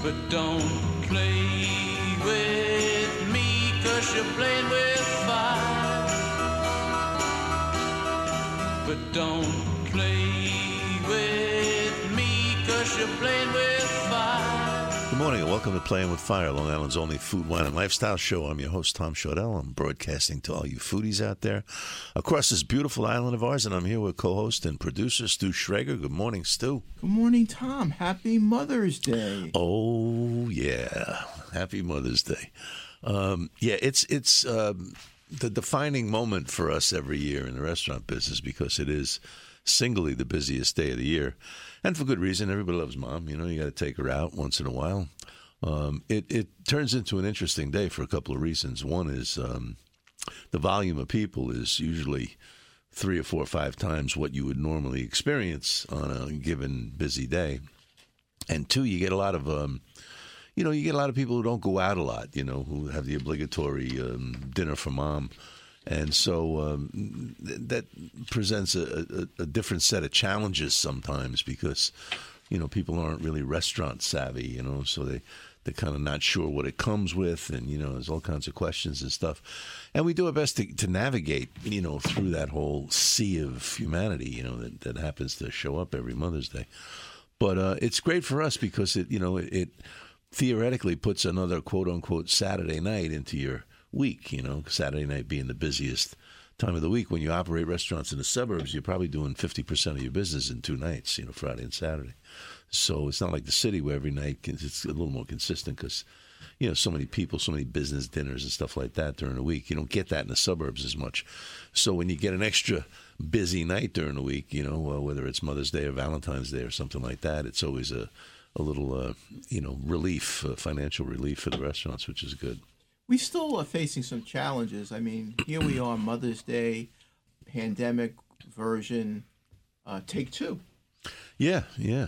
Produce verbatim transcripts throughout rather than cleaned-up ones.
But don't play with me, 'cause you're playing with fire. But don't play with me, 'cause you're playing with fire. Good morning and welcome to Playing with Fire, Long Island's only food, wine, and lifestyle show. I'm your host, Tom Chaudel. I'm broadcasting to all you foodies out there across this beautiful island of ours, and I'm here with co-host and producer Stu Schrager. Good morning, Stu. Good morning, Tom. Happy Mother's Day. Oh, yeah. Happy Mother's Day. Um, yeah, it's it's um, the defining moment for us every year in the restaurant business because it is singly the busiest day of the year. And for good reason. Everybody loves Mom. You know, you got to take her out once in a while. Um, it, it turns into an interesting day for a couple of reasons. One is um, the volume of people is usually three or four or five times what you would normally experience on a given busy day. And two, you get a lot of, um, you know, you get a lot of people who don't go out a lot, you know, who have the obligatory um, dinner for Mom. And so um, th- that presents a, a, a different set of challenges sometimes because, you know, people aren't really restaurant savvy, you know, so they, they're kind of not sure what it comes with. And, you know, there's all kinds of questions and stuff. And we do our best to, to navigate, you know, through that whole sea of humanity, you know, that, that happens to show up every Mother's Day. But uh, it's great for us because, it, you know, it, it theoretically puts another quote unquote Saturday night into your week, you know, Saturday night being the busiest time of the week. When you operate restaurants in the suburbs, you're probably doing fifty percent of your business in two nights, you know, Friday and Saturday. So it's not like the city where every night it's a little more consistent because, you know, so many people, so many business dinners and stuff like that during the week. You don't get that in the suburbs as much. So when you get an extra busy night during the week, you know, uh, whether it's Mother's Day or Valentine's Day or something like that, it's always a, a little, uh, you know, relief, uh, financial relief for the restaurants, which is good. We still are facing some challenges. I mean, here we are, Mother's Day, pandemic version, uh, take two. Yeah, yeah.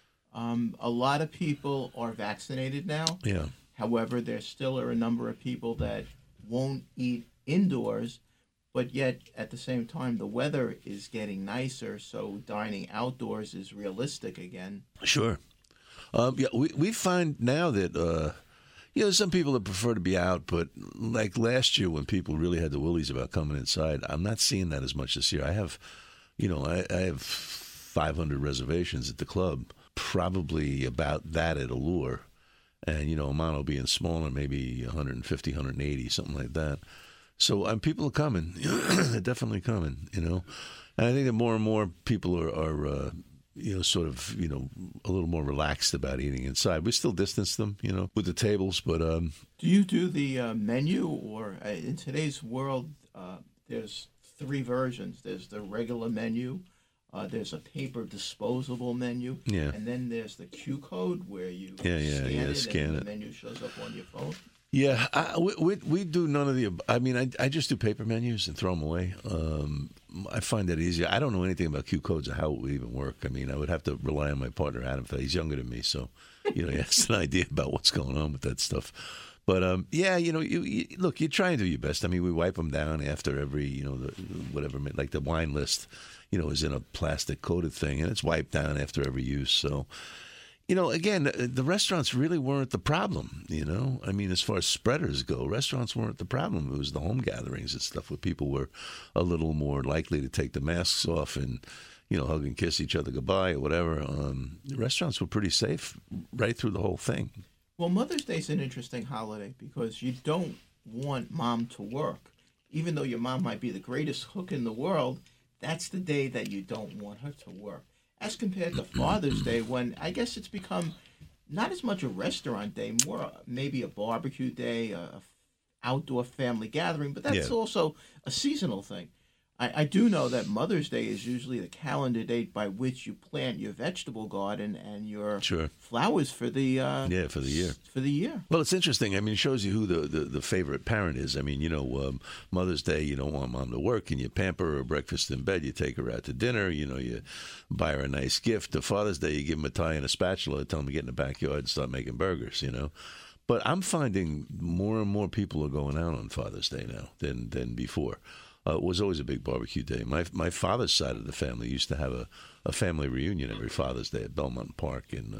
Um, a lot of people are vaccinated now. Yeah. However, there still are a number of people that won't eat indoors, but yet at the same time, the weather is getting nicer, so dining outdoors is realistic again. Sure. Um, yeah, we, we find now that... Uh, You know, some people that prefer to be out, but like last year when people really had the willies about coming inside, I'm not seeing that as much this year. I have, you know, I, I have five hundred reservations at the club, probably about that at Allure. And, you know, Amano being smaller, maybe one fifty, one eighty, something like that. So um, people are coming. They're definitely coming, you know. And I think that more and more people are, are uh, you know, sort of, you know, a little more relaxed about eating inside. We still distance them, you know, with the tables, but... Um, do you do the uh, menu, or uh, in today's world, uh, there's three versions. There's the regular menu, uh, there's a paper disposable menu, yeah. and then there's the Q code where you yeah, yeah, scan yeah, it scan and it. the menu shows up on your phone. Yeah, I, we, we we do none of the. I mean, I I just do paper menus and throw them away. Um, I find that easier. I don't know anything about Q codes or how it would even work. I mean, I would have to rely on my partner Adam. He's younger than me, so you know he has an idea about what's going on with that stuff. But um, yeah, you know, you, you look, you try and do your best. I mean, we wipe them down after every, you know, the, whatever, like the wine list, you know, is in a plastic coated thing, and it's wiped down after every use. So. You know, again, the restaurants really weren't the problem, you know. I mean, as far as spreaders go, restaurants weren't the problem. It was the home gatherings and stuff where people were a little more likely to take the masks off and, you know, hug and kiss each other goodbye or whatever. Um, the restaurants were pretty safe right through the whole thing. Well, Mother's Day is an interesting holiday because you don't want Mom to work. Even though your mom might be the greatest cook in the world, that's the day that you don't want her to work. As compared to Father's Day, when I guess it's become not as much a restaurant day, more maybe a barbecue day, a outdoor family gathering, but that's yeah. also a seasonal thing. I, I do know that Mother's Day is usually the calendar date by which you plant your vegetable garden and your sure. flowers for the uh, yeah for the year. For the year. Well, it's interesting. I mean, it shows you who the, the, the favorite parent is. I mean, you know, um, Mother's Day, you don't want Mom to work, and you pamper her breakfast in bed. You take her out to dinner. You know, you buy her a nice gift. To Father's Day, you give them a tie and a spatula. Tell them to get in the backyard and start making burgers. You know. But I'm finding more and more people are going out on Father's Day now than than before. Uh, it was always a big barbecue day. My my father's side of the family used to have a, a family reunion every Father's Day at Belmont Park in uh,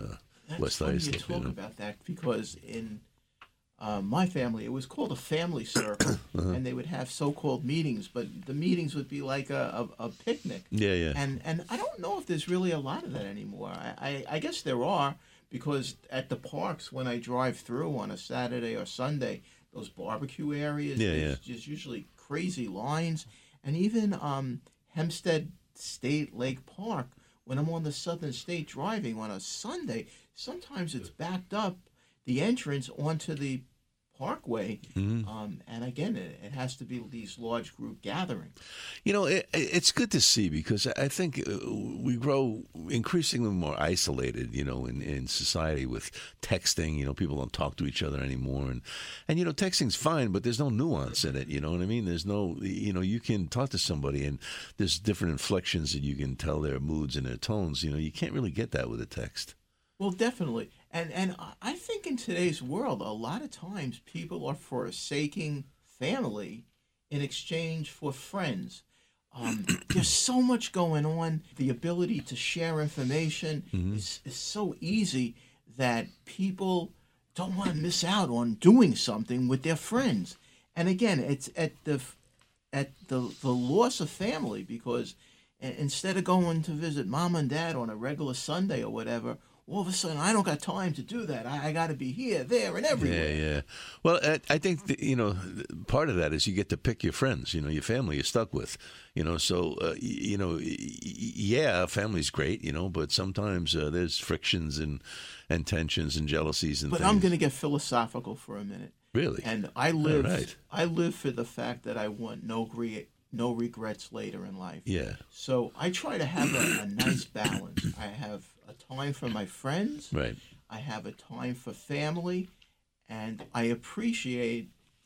That's West funny you Islip. talk You know? about that because in uh, my family, it was called a family circle, Uh-huh. and they would have so-called meetings, but the meetings would be like a, a, a picnic. Yeah, yeah. And and I don't know if there's really a lot of that anymore. I, I, I guess there are because at the parks when I drive through on a Saturday or Sunday, those barbecue areas, Yeah, there's yeah. just usually crazy lines. And even um, Hempstead State Lake Park, when I'm on the Southern State driving on a Sunday, sometimes it's backed up, the entrance onto the parkway. Mm-hmm. Um, and again, it, it has to be these large group gatherings. You know, it, it's good to see because I think uh, we grow increasingly more isolated, you know, in, in society with texting. You know, people don't talk to each other anymore. And, and, you know, texting's fine, but there's no nuance in it. You know what I mean? There's no, you know, you can talk to somebody and there's different inflections that you can tell their moods and their tones. You know, you can't really get that with a text. Well, definitely. And and I think in today's world, a lot of times people are forsaking family in exchange for friends. Um, there's so much going on. The ability to share information Mm-hmm. is, is so easy that people don't want to miss out on doing something with their friends. And again, it's at the at the the loss of family because i- instead of going to visit mom and dad on a regular Sunday or whatever, all of a sudden I don't got time to do that. I, I got to be here, there, and everywhere. Yeah, yeah. Well, I, I think that, you know, part of that is you get to pick your friends. You know, your family you're stuck with. You know, so uh, y- you know, y- y- yeah, family's great. You know, but sometimes uh, there's frictions and and tensions and jealousies and. But things. I'm going to get philosophical for a minute. Really. And I live right. I live for the fact that I want no gre- no regrets later in life. Yeah. So I try to have a, a nice balance. I have a time for my friends. Right. I have a time for family, and I appreciate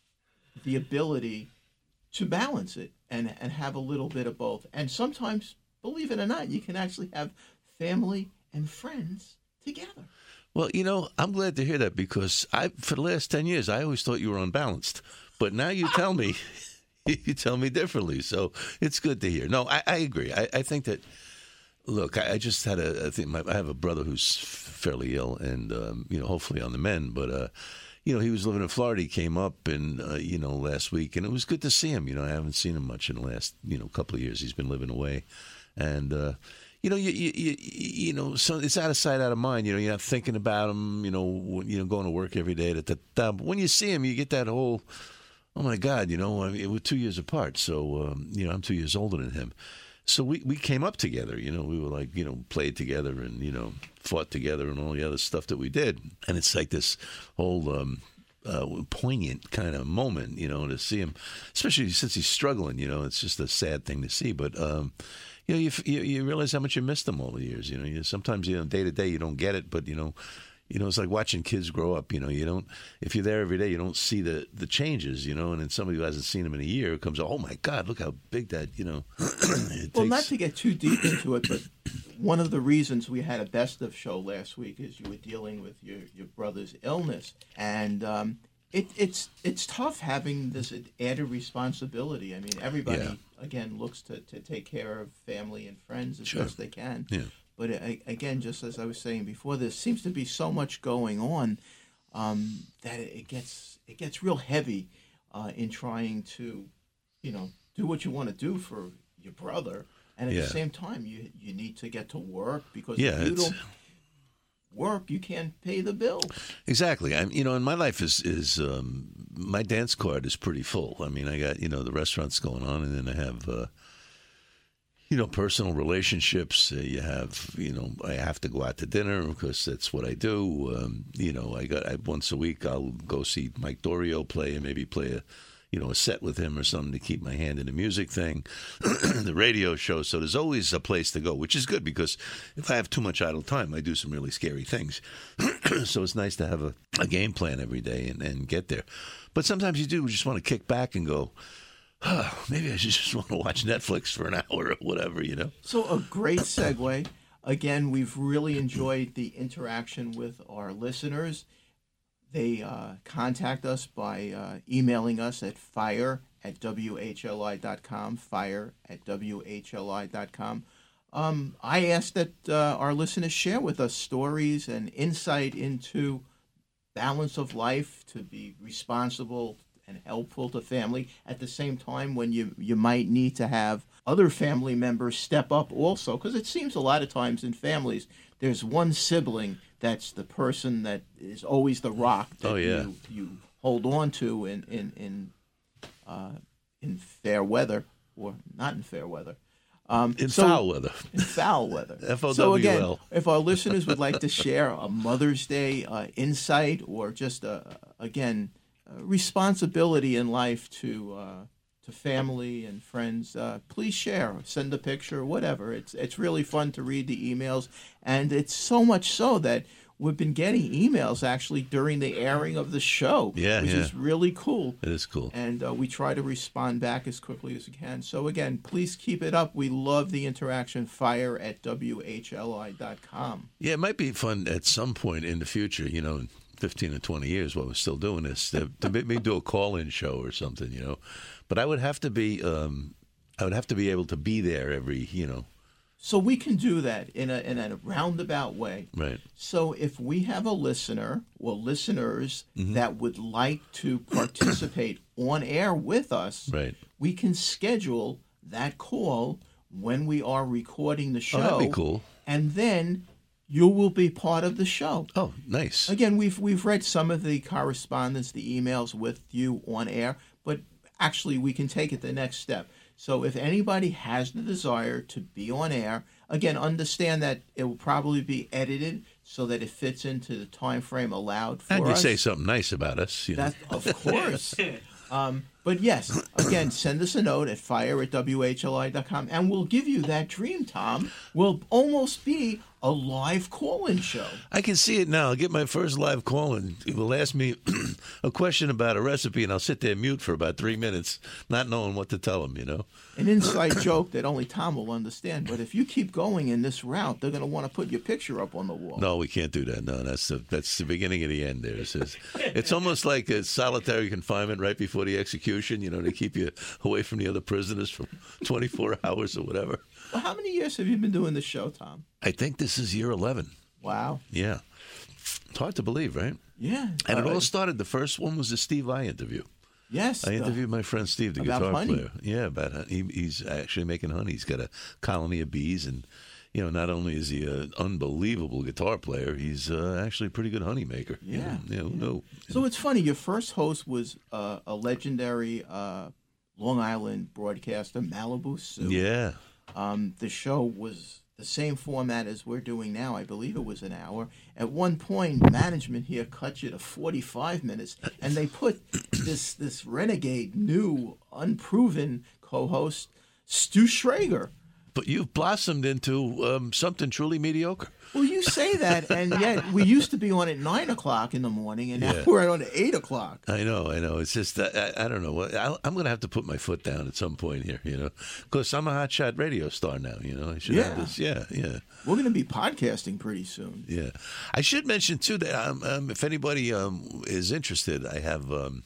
the ability to balance it and, and have a little bit of both. And sometimes, believe it or not, you can actually have family and friends together. Well, you know, I'm glad to hear that because I, for the last ten years, I always thought you were unbalanced. But now you tell me, you tell me differently. So it's good to hear. No, I, I agree. I, I think that, look, I, I just had a, I think my, I have a brother who's fairly ill and, um, you know, hopefully on the mend. But, uh, you know, he was living in Florida. He came up and, uh, you know, last week. And it was good to see him. You know, I haven't seen him much in the last, you know, couple of years. He's been living away. And, uh, You know, you, you you you know, so it's out of sight, out of mind. You know, you're not thinking about him. You know, when, you know, going to work every day. Da, da, da. But when you see him, you get that whole, oh my God, you know, I mean, we're two years apart. So, um, you know, I'm two years older than him. So we, we came up together. You know, we were like, you know, played together and you know, fought together and all the other stuff that we did. And it's like this whole um, uh, poignant kind of moment, you know, to see him, especially since he's struggling. You know, it's just a sad thing to see, but. Um, You know, you, you you realize how much you missed them all the years. You know, you, sometimes you know day to day you don't get it, but you know, you know it's like watching kids grow up. You know, you don't if you're there every day, you don't see the, the changes. You know, and then somebody who hasn't seen them in a year comes, oh my God, look how big that. You know, it Well, takes, not to get too deep into it, but one of the reasons we had a best of show last week is you were dealing with your, your brother's illness, and um, it, it's it's tough having this added responsibility. I mean, everybody Yeah. again looks to, to take care of family and friends as Sure. best they can. Yeah. But uh, again, just as I was saying before, there seems to be so much going on um, that it gets it gets real heavy uh, in trying to, you know, do what you want to do for your brother, and at Yeah. the same time, you you need to get to work because Yeah, if you it's- don't work, you can't pay the bill. Exactly. I, you know, and my life is is um, my dance card is pretty full. I mean, I got you know the restaurants going on, and then I have uh, you know personal relationships. Uh, you have you know I have to go out to dinner because that's what I do. Um, you know, I got I, once a week I'll go see Mike Dorio play and maybe play a. You know, a set with him or something to keep my hand in the music thing, the radio show. So there's always a place to go, which is good because if I have too much idle time, I do some really scary things. So it's nice to have a, a game plan every day and, and get there. But sometimes you do just want to kick back and go, oh, maybe I just want to watch Netflix for an hour or whatever, you know? So a great segue. Again, we've really enjoyed the interaction with our listeners. They uh, contact us by uh, emailing us at fire at w h l i dot com, fire at w h l i dot com. Um, I ask that uh, our listeners share with us stories and insight into balance of life, to be responsible and helpful to family at the same time when you, you might need to have other family members step up also, because it seems a lot of times in families there's one sibling that's the person that is always the rock that Oh, yeah. you, you hold on to in in in, uh, in fair weather, or not in fair weather. Um, In so- foul weather. in foul weather. F O W L. So again, if our listeners would like to share a Mother's Day uh, insight, or just uh, again uh, responsibility in life to uh, to family and friends, uh, please share. Send a picture, whatever. It's it's really fun to read the emails, and it's so much so that we've been getting emails actually during the airing of the show, Yeah, which yeah. is really cool. It is cool. And uh, we try to respond back as quickly as we can. So again, please keep it up. We love the interaction. Fire at W H L I dot com. Yeah, it might be fun at some point in the future, you know, in fifteen or twenty years while we're still doing this, to, to maybe do a call-in show or something, you know. But I would have to be, um, I would have to be able to be there every, you know. So we can do that in a in a roundabout way. Right. So if we have a listener or listeners Mm-hmm. that would like to participate on air with us, Right. we can schedule that call when we are recording the show. Oh, that'd be cool. And then you will be part of the show. Oh, nice. Again, we've we've read some of the correspondence, the emails with you on air, but actually we can take it the next step. So if anybody has the desire to be on air, again, understand that it will probably be edited so that it fits into the time frame allowed for And you us. say something nice about us, you know. That, of course. Um, but yes, again, send us a note at fire at W H L I dot com, and we'll give you that dream, Tom. Will almost be a live call-in show. I can see it now. I'll get my first live call and it will ask me a question about a recipe, and I'll sit there mute for about three minutes, not knowing what to tell them, you know. An inside joke that only Tom will understand. But if you keep going in this route, they're going to want to put your picture up on the wall. No, we can't do that. No, that's the that's the beginning of the end. There, it says it's almost like a solitary confinement right before the execution. You know, they keep you away from the other prisoners for twenty-four hours or whatever. Well, how many years have you been doing this show, Tom? I think this is year eleven. Wow. Yeah, it's hard to believe, right? Yeah. And it Uh, all started. The first one was the Steve Vai interview. Yes. I the- interviewed my friend Steve, the About guitar honey. player. Yeah, about hon- he, he's actually making honey. He's got a colony of bees, and you know, not only is he an unbelievable guitar player, he's uh, actually a pretty good honey maker. You Yeah, know, you know, no. So it's funny. Your first host was uh, a legendary uh, Long Island broadcaster, Malibu Sue. Yeah, Um, the show was the same format as we're doing now. I believe it was an hour. At one point, management here cut you to forty-five minutes, and they put this this renegade, new, unproven co-host, Stu Schrager. but you've blossomed into um, something truly mediocre. Well, you say that, and yet we used to be on at nine o'clock in the morning, and now Yeah. we're on at eight o'clock. I know, I know. It's just that I, I don't know. what I, I'm going to have to put my foot down at some point here, you know, because I'm a hotshot radio star now. You know, I should have Yeah. this. Yeah, yeah. We're going to be podcasting pretty soon. Yeah, I should mention too that um, um, if anybody um, is interested, I have um,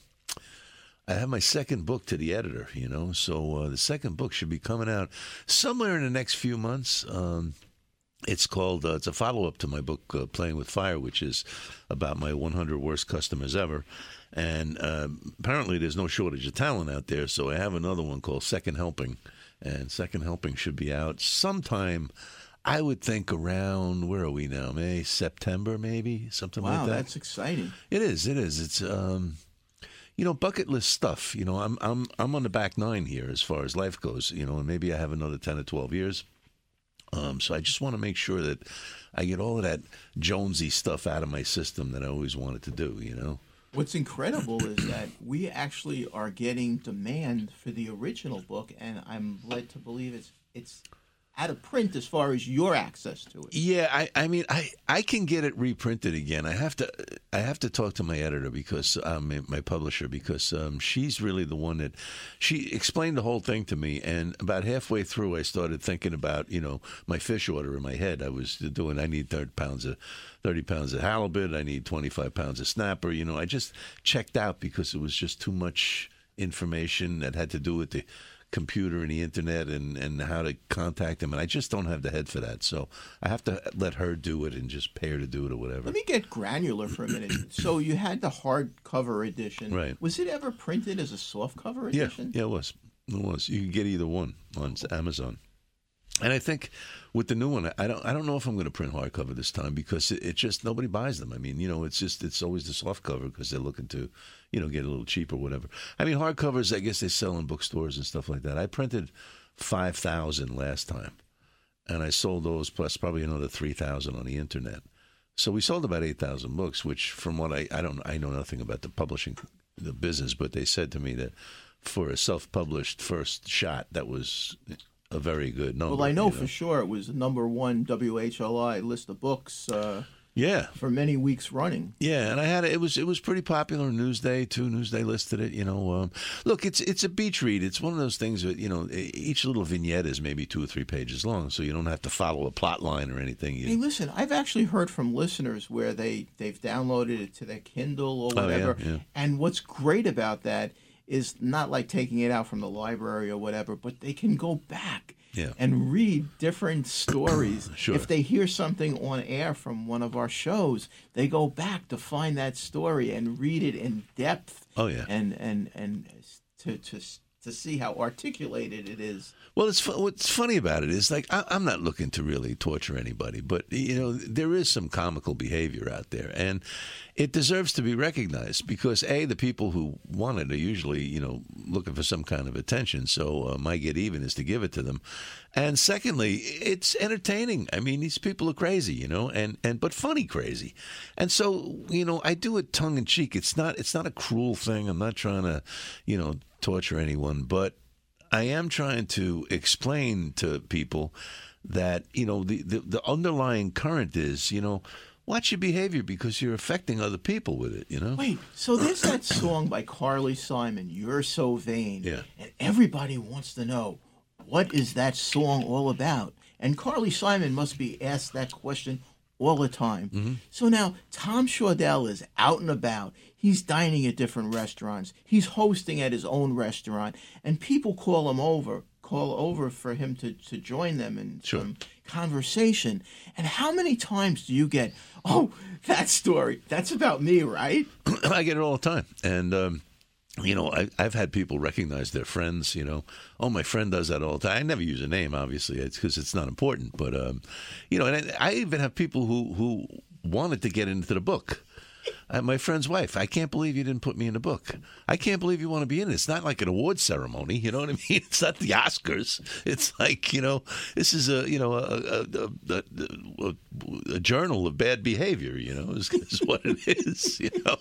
I have my second book to the editor. You know, so uh, the second book should be coming out somewhere in the next few months. Um, it's called uh, it's a follow up to my book uh, Playing with Fire, which is about my one hundred worst customers ever. And uh, apparently, there's no shortage of talent out there. So I have another one called Second Helping, and Second Helping should be out sometime. I would think around, where are we now? May, September, maybe something Wow, like that. that's exciting. It is. It is. It's um, you know, bucket list stuff. You know, I'm I'm I'm on the back nine here as far as life goes. You know, and maybe I have another ten or twelve years. Um, so I just want to make sure that I get all of that Jonesy stuff out of my system that I always wanted to do. You know. What's incredible is that we actually are getting demand for the original book, and I'm led to believe it's it's out of print as far as your access to it. Yeah, I, I mean, I, I can get it reprinted again. I have to I have to talk to my editor because um, my publisher because um, she's really the one that she explained the whole thing to me. And about halfway through, I started thinking about you know my fish order in my head. I was doing I need thirty pounds of thirty pounds of halibut. I need twenty-five pounds of snapper. You know, I just checked out because it was just too much information that had to do with the computer and the internet and, and how to contact them, and I just don't have the head for that. So I have to let her do it and just pay her to do it or whatever. Let me get granular for a minute. So you had the hardcover edition. Right. Was it ever printed as a softcover Yeah, edition? yeah, it was. It was. You can get either one on Amazon. And I think with the new one, I don't I don't know if I'm going to print hardcover this time because it, it just, nobody buys them. I mean, you know, it's just, it's always the soft cover because they're looking to, you know, get a little cheap or whatever. I mean, hardcovers, I guess they sell in bookstores and stuff like that. I printed five thousand last time, and I sold those plus probably another three thousand on the internet. So we sold about eight thousand books, which from what I, I don't, I know nothing about the publishing, the business, but they said to me that for a self-published first shot, that was a very good number. Well, I know, you for sure it was number one W H L I list of books uh, Yeah, for many weeks running. yeah, and I had it. It was it was pretty popular. Newsday too. Newsday listed it. You know, um, look, it's it's a beach read. It's one of those things that, you know, each little vignette is maybe two or three pages long, so you don't have to follow a plot line or anything. You, Hey, listen, I've actually heard from listeners where they, they've downloaded it to their Kindle or Oh, yeah, whatever. yeah. And what's great about that is not like taking it out from the library or whatever, but they can go back Yeah. and read different stories. Sure. If they hear something on air from one of our shows, they go back to find that story and read it in depth. Oh, yeah. And and and to to to see how articulated it is. Well, it's fu- what's funny about it is, like, I, I'm not looking to really torture anybody, but, you know, there is some comical behavior out there, and it deserves to be recognized because, A, the people who want it are usually, you know, looking for some kind of attention, so uh, my get even is to give it to them. And secondly, it's entertaining. I mean, these people are crazy, you know, and, and but funny crazy. And so, you know, I do it tongue in cheek. It's not it's not a cruel thing. I'm not trying to, you know, torture anyone, but I am trying to explain to people that, you know, the, the, the underlying current is, you know, watch your behavior because you're affecting other people with it, you know? Wait, so there's that song by Carly Simon, You're So Vain. Yeah. And everybody wants to know, what is that song all about? And Carly Simon must be asked that question all the time. Mm-hmm. So now Tom Shaudell is out and about. He's dining at different restaurants. He's hosting at his own restaurant. And people call him over, call over for him to, to join them in Sure. some conversation. And how many times do you get, oh, that story, that's about me, right? I get it all the time. And, um, you know, I, I've had people recognize their friends, you know. Oh, my friend does that all the time. I never use a name, obviously, because it's not important. But, um, you know, and I, I even have people who, who wanted to get into the book. Uh, my friend's wife, I can't believe you didn't put me in the book. I can't believe you want to be in it. It's not like an award ceremony, you know what I mean? It's not the Oscars. It's like, you know, this is a, you know, a, a, a, a, a journal of bad behavior, you know, is, is what it is, you know.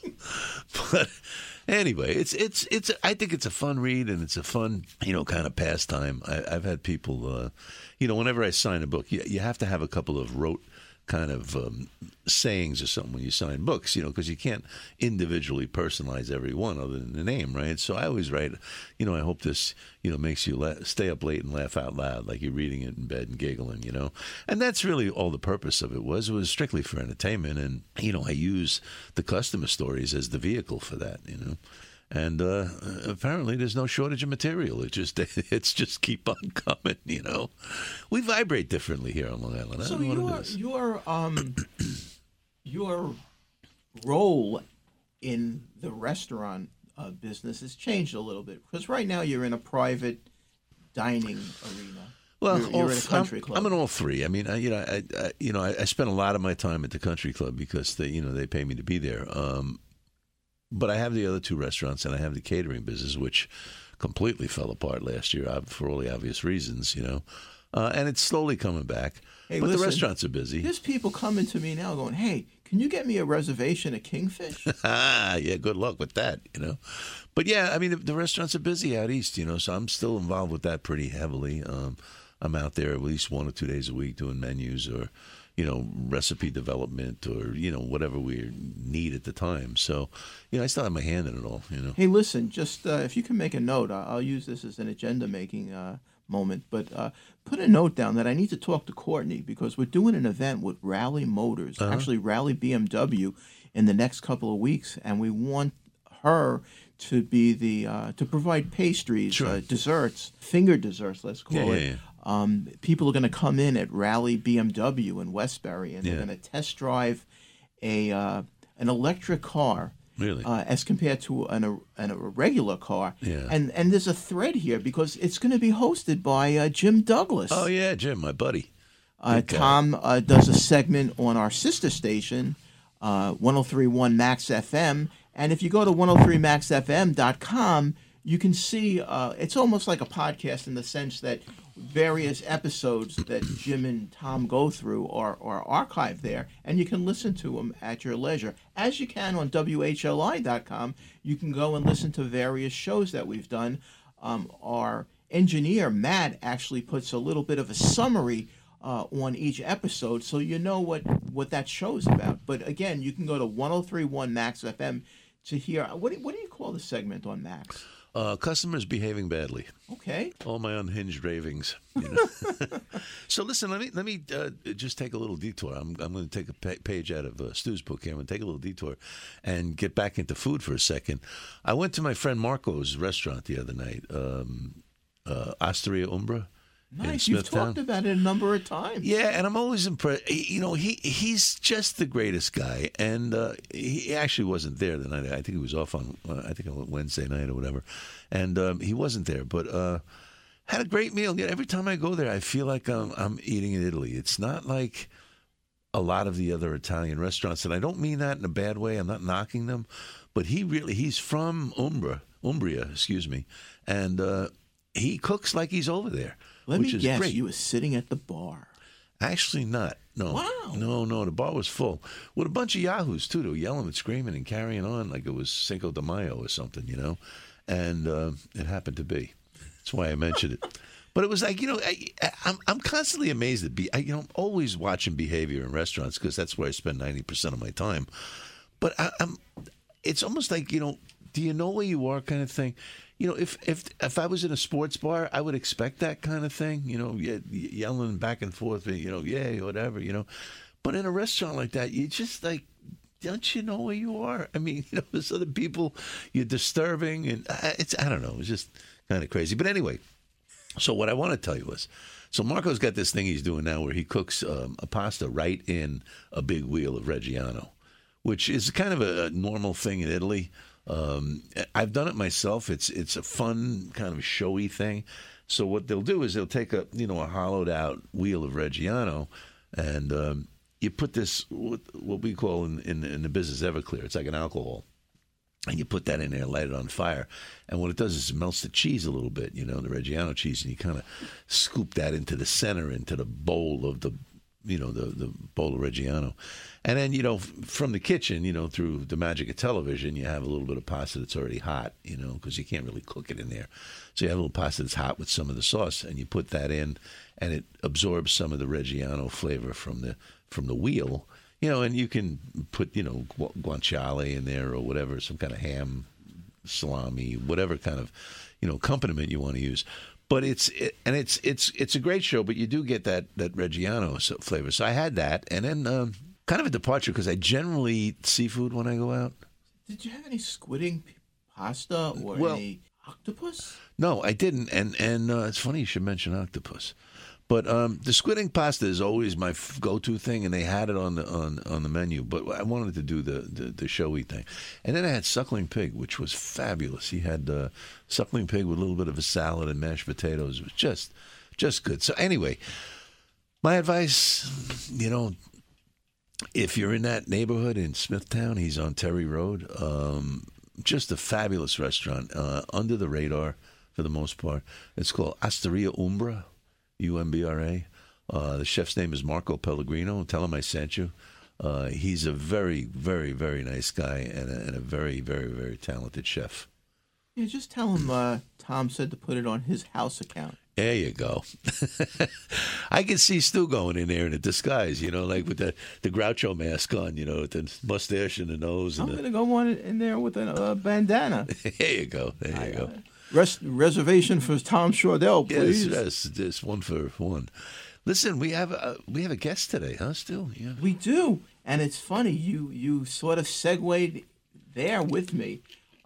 But anyway, it's it's it's. I think it's a fun read and it's a fun, you know, kind of pastime. I, I've had people, uh, you know, whenever I sign a book, you, you have to have a couple of rote kind of um, sayings or something when you sign books, you know, because you can't individually personalize every one other than the name, right? So I always write, you know, I hope this, you know, makes you la- stay up late and laugh out loud, like you're reading it in bed and giggling, you know. And that's really all the purpose of it was. It was strictly for entertainment. And, you know, I use the customer stories as the vehicle for that, you know. And uh, apparently there's no shortage of material. It just it's just keep on coming, you know. We vibrate differently here on Long Island. I So don't know your what it is. your um your role in the restaurant uh, business has changed a little bit because right now you're in a private dining arena. Well, you're, all you're in a th- country I'm, club. I'm in all three. I mean, I, you know, I, I you know, I, I spend a lot of my time at the country club because they, you know, they pay me to be there. Um, But I have the other two restaurants, and I have the catering business, which completely fell apart last year uh, for all the obvious reasons, you know. Uh, and it's slowly coming back. Hey, but listen, the restaurants are busy. There's people coming to me now going, "Hey, can you get me a reservation at Kingfish?" Ah, yeah, good luck with that, you know. But yeah, I mean, the, the restaurants are busy out east, you know, so I'm still involved with that pretty heavily. Um, I'm out there at least one or two days a week doing menus or, you know, recipe development or, you know, whatever we need at the time. So, you know, I still have my hand in it all, you know. Hey, listen, just uh, if you can make a note, I'll, I'll use this as an agenda-making uh, moment, but uh, put a note down that I need to talk to Courtney because we're doing an event with Rally Motors, Uh-huh. actually Rally B M W, in the next couple of weeks, and we want her to be the uh, to provide pastries, Sure. uh, desserts, finger desserts, let's call Yeah, it. yeah, yeah. Um, people are going to come in at Raleigh B M W in Westbury, and Yeah. they're going to test drive a uh, an electric car. Really? Uh, as compared to an, a, an, a regular car. Yeah. And and there's a thread here because it's going to be hosted by uh, Jim Douglas. Oh, yeah, Jim, my buddy. Uh, Good guy. Tom uh, does a segment on our sister station, uh, ten thirty-one Max F M. And if you go to ten three max f m dot com, you can see uh, it's almost like a podcast in the sense that various episodes that Jim and Tom go through are, are archived there, and you can listen to them at your leisure. As you can on W H L I dot com, you can go and listen to various shows that we've done. Um, our engineer, Matt, actually puts a little bit of a summary uh, on each episode, so you know what, what that show's about. But again, you can go to ten thirty-one Max F M to hear. What do, what do you call the segment on Max? Uh, customers behaving badly. Okay. All my unhinged ravings. You know? So listen, let me let me uh, just take a little detour. I'm I'm going to take a pa- page out of uh, Stu's book here. I'm going to take a little detour and get back into food for a second. I went to my friend Marco's restaurant the other night, um, uh, Osteria Umbra. in Nice. You've Smithtown. talked about it a number of times. Yeah, and I'm always impressed. You know, he he's just the greatest guy, and uh, he actually wasn't there the night. I think he was off on uh, I think on Wednesday night or whatever, and um, he wasn't there. But uh, had a great meal. Yeah, every time I go there, I feel like I'm, I'm eating in Italy. It's not like a lot of the other Italian restaurants, and I don't mean that in a bad way. I'm not knocking them, but he really he's from Umbria, Umbria, excuse me, and uh, he cooks like he's over there. Let which me is guess, great. you were sitting at the bar. Actually, not. No. Wow. No, no. The bar was full with a bunch of yahoos too. They were yelling and screaming and carrying on like it was Cinco de Mayo or something, you know. And uh, it happened to be. That's why I mentioned it. But it was like, you know, I, I'm I'm constantly amazed at be. I, you know, I'm always watching behavior in restaurants because that's where I spend ninety percent of my time. But I, I'm. It's almost like, you know, do you know where you are kind of thing. You know, if, if if I was in a sports bar, I would expect that kind of thing, you know, ye- yelling back and forth, you know, yay, whatever, you know. But in a restaurant like that, you just like, don't you know where you are? I mean, you know, there's other people you're disturbing, and it's, I don't know, it's just kind of crazy. But anyway, so what I want to tell you is, so Marco's got this thing he's doing now where he cooks um, a pasta right in a big wheel of Reggiano, which is kind of a normal thing in Italy. Um, I've done it myself. It's it's a fun kind of showy thing. So what they'll do is they'll take a you know a hollowed out wheel of Reggiano, and um, you put this what, what we call in, in in the business Everclear. It's like an alcohol, and you put that in there, light it on fire, and what it does is it melts the cheese a little bit, you know, the Reggiano cheese, and you kind of scoop that into the center, into the bowl of the you know, the, the bowl of Reggiano. And then, you know, f- from the kitchen, you know, through the magic of television, you have a little bit of pasta that's already hot, you know, because you can't really cook it in there. So you have a little pasta that's hot with some of the sauce, and you put that in, and it absorbs some of the Reggiano flavor from the from the wheel, you know, and you can put, you know, gu- guanciale in there or whatever, some kind of ham, salami, whatever kind of, you know, accompaniment you want to use. But it's it, and it's it's it's a great show. But you do get that that Reggiano so- flavor. So I had that, and then um, kind of a departure because I generally eat seafood when I go out. Did you have any squidding p- pasta or Well- any octopus? No, I didn't. And and uh, it's funny you should mention octopus. But um, the squid ink pasta is always my f- go-to thing, and they had it on the on, on the menu. But I wanted to do the, the, the showy thing, and then I had suckling pig, which was fabulous. He had uh, suckling pig with a little bit of a salad and mashed potatoes. It was just just good. So anyway, my advice, you know, if you're in that neighborhood in Smithtown, he's on Terry Road. Um, just a fabulous restaurant, uh, under the radar for the most part. It's called Osteria Umbra. U M B R A. Uh, the chef's name is Marco Pellegrino. Tell him I sent you. Uh, he's a very, very, very nice guy and a, and a very, very, very talented chef. Yeah, just tell him uh, Tom said to put it on his house account. There you go. I can see Stu going in there in a disguise, you know, like with the, the Groucho mask on, you know, with the mustache and the nose. I'm And going the... to go on in there with a uh, bandana. There you go. There you go. Rest, reservation for Tom Shordell, please. Yes, yes, just one for one. Listen, we have a, we have a guest today, huh, Stu? Yeah. We do, and it's funny. You you sort of segued there with me.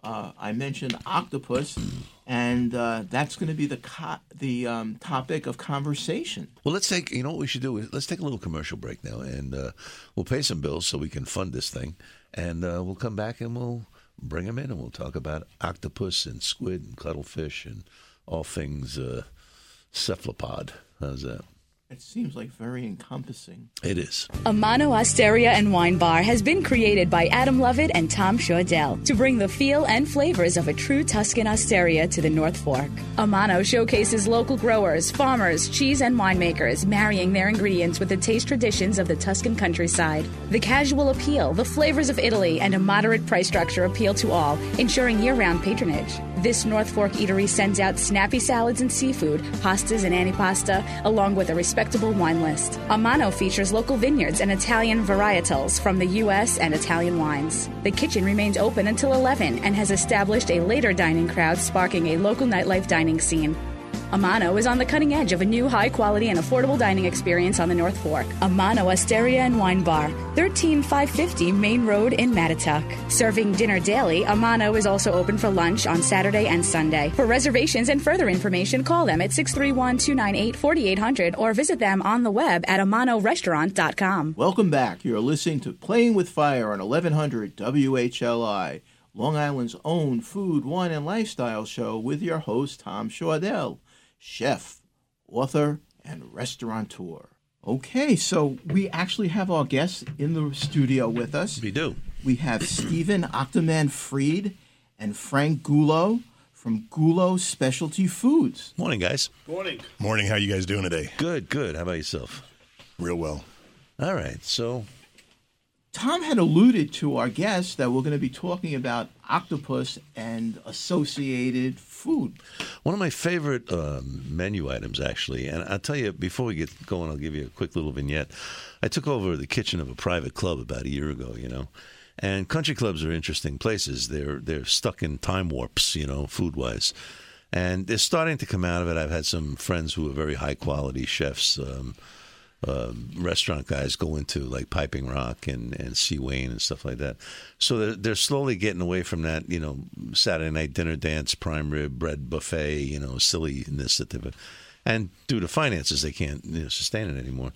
uh, I mentioned octopus, and uh, that's going to be the co- the um, topic of conversation. Well, let's take, you know what we should do? Let's take a little commercial break now, and uh, we'll pay some bills so we can fund this thing. And uh, we'll come back and we'll bring them in, and we'll talk about octopus and squid and cuttlefish and all things uh, cephalopod. How's that? It seems like very encompassing. It is. Amano Osteria and Wine Bar has been created by Adam Lovett and Tom Shaudell to bring the feel and flavors of a true Tuscan osteria to the North Fork. Amano showcases local growers, farmers, cheese, and winemakers, marrying their ingredients with the taste traditions of the Tuscan countryside. The casual appeal, the flavors of Italy, and a moderate price structure appeal to all, ensuring year-round patronage. This North Fork eatery sends out snappy salads and seafood, pastas and antipasta, along with a respectable wine list. Amano features local vineyards and Italian varietals from the U S and Italian wines. The kitchen remains open until eleven and has established a later dining crowd, sparking a local nightlife dining scene. Amano is on the cutting edge of a new high-quality and affordable dining experience on the North Fork. Amano Osteria and Wine Bar, thirteen five fifty Main Road in Mattituck. Serving dinner daily, Amano is also open for lunch on Saturday and Sunday. For reservations and further information, call them at six three one, two nine eight, four eight zero zero or visit them on the web at amano restaurant dot com. Welcome back. You're listening to Playing with Fire on eleven hundred W H L I, Long Island's own food, wine, and lifestyle show with your host, Tom Shaudell, chef, author, and restaurateur. Okay, so we actually have our guests in the studio with us. We do. We have Stephen Octoman Fried and Frank Gulo from Gulo Specialty Foods. Morning, guys. Morning. Morning. How you guys doing today? Good, good. How about yourself? Real well. All right, so Tom had alluded to our guests that we're going to be talking about octopus and associated food. one of my favorite um, menu items, actually, and I'll tell you, before we get going, I'll give you a quick little vignette. I took over the kitchen of a private club about a year ago, you know, and country clubs are interesting places. They're they're stuck in time warps, you know, food-wise. And they're starting to come out of it. I've had some friends who are very high-quality chefs, um, uh, restaurant guys go into like Piping Rock and, and Sea Wayne and stuff like that. So they're, they're slowly getting away from that, you know, Saturday night dinner dance, prime rib, bread buffet, you know, silliness that they've, and due to finances, they can't, you know, sustain it anymore.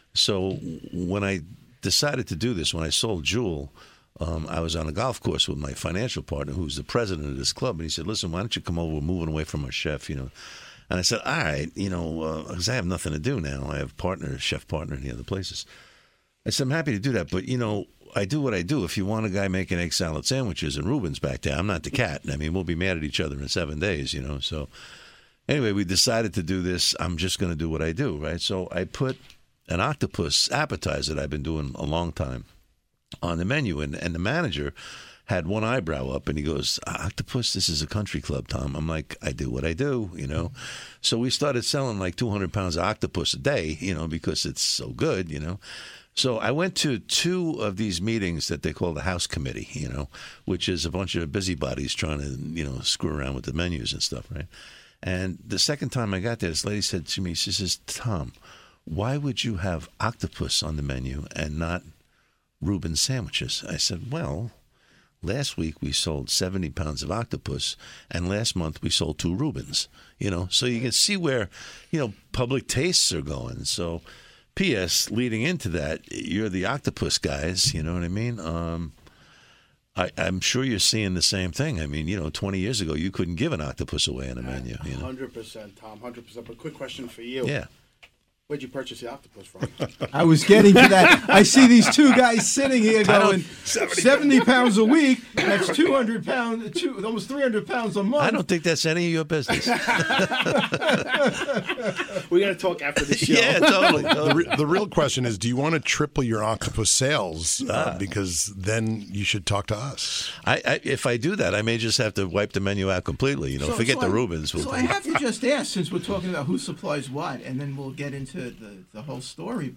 So when I decided to do this, when I sold Jewel, um, I was on a golf course with my financial partner, who's the president of this club, and he said, "Listen, why don't you come over? We're moving away from our chef, you know." And I said, all right, you know, because uh, I have nothing to do now. I have partner, chef partner in the other places. I said, I'm happy to do that, but, you know, I do what I do. If you want a guy making egg salad sandwiches and Reuben's back there, I'm not the cat. I mean, we'll be mad at each other in seven days, you know. So anyway, we decided to do this. I'm just going to do what I do, right? So I put an octopus appetizer that I've been doing a long time on the menu, and, and the manager had one eyebrow up, and he goes, "Octopus, this is a country club, Tom." I'm like, I do what I do, you know. So we started selling like two hundred pounds of octopus a day, you know, because it's so good, you know. So I went to two of these meetings that they call the house committee, you know, which is a bunch of busybodies trying to, you know, screw around with the menus and stuff, right? And the second time I got there, this lady said to me, she says, "Tom, why would you have octopus on the menu and not Reuben sandwiches?" I said, well, last week we sold seventy pounds of octopus, and last month we sold two Reubens, you know. So you can see where, you know, public tastes are going. So, P S leading into that, you're the octopus guys, you know what I mean? Um, I, I'm sure you're seeing the same thing. I mean, you know, twenty years ago, you couldn't give an octopus away on a menu. You know? one hundred percent, Tom, one hundred percent. But quick question for you. Yeah. Where'd you purchase the octopus from? I was getting to that. I see these two guys sitting here going, seventy pounds a week, that's two hundred pounds, two, almost three hundred pounds a month. I don't think that's any of your business. We got to talk after the show. Yeah, totally. The, totally. re- the real question is, do you want to triple your octopus sales? Uh, because then you should talk to us. I, I, if I do that, I may just have to wipe the menu out completely. You know, So- forget so the I- Reubens. We'll So take- I have to just ask, since we're talking about who supplies what, and then we'll get into the, the whole story. But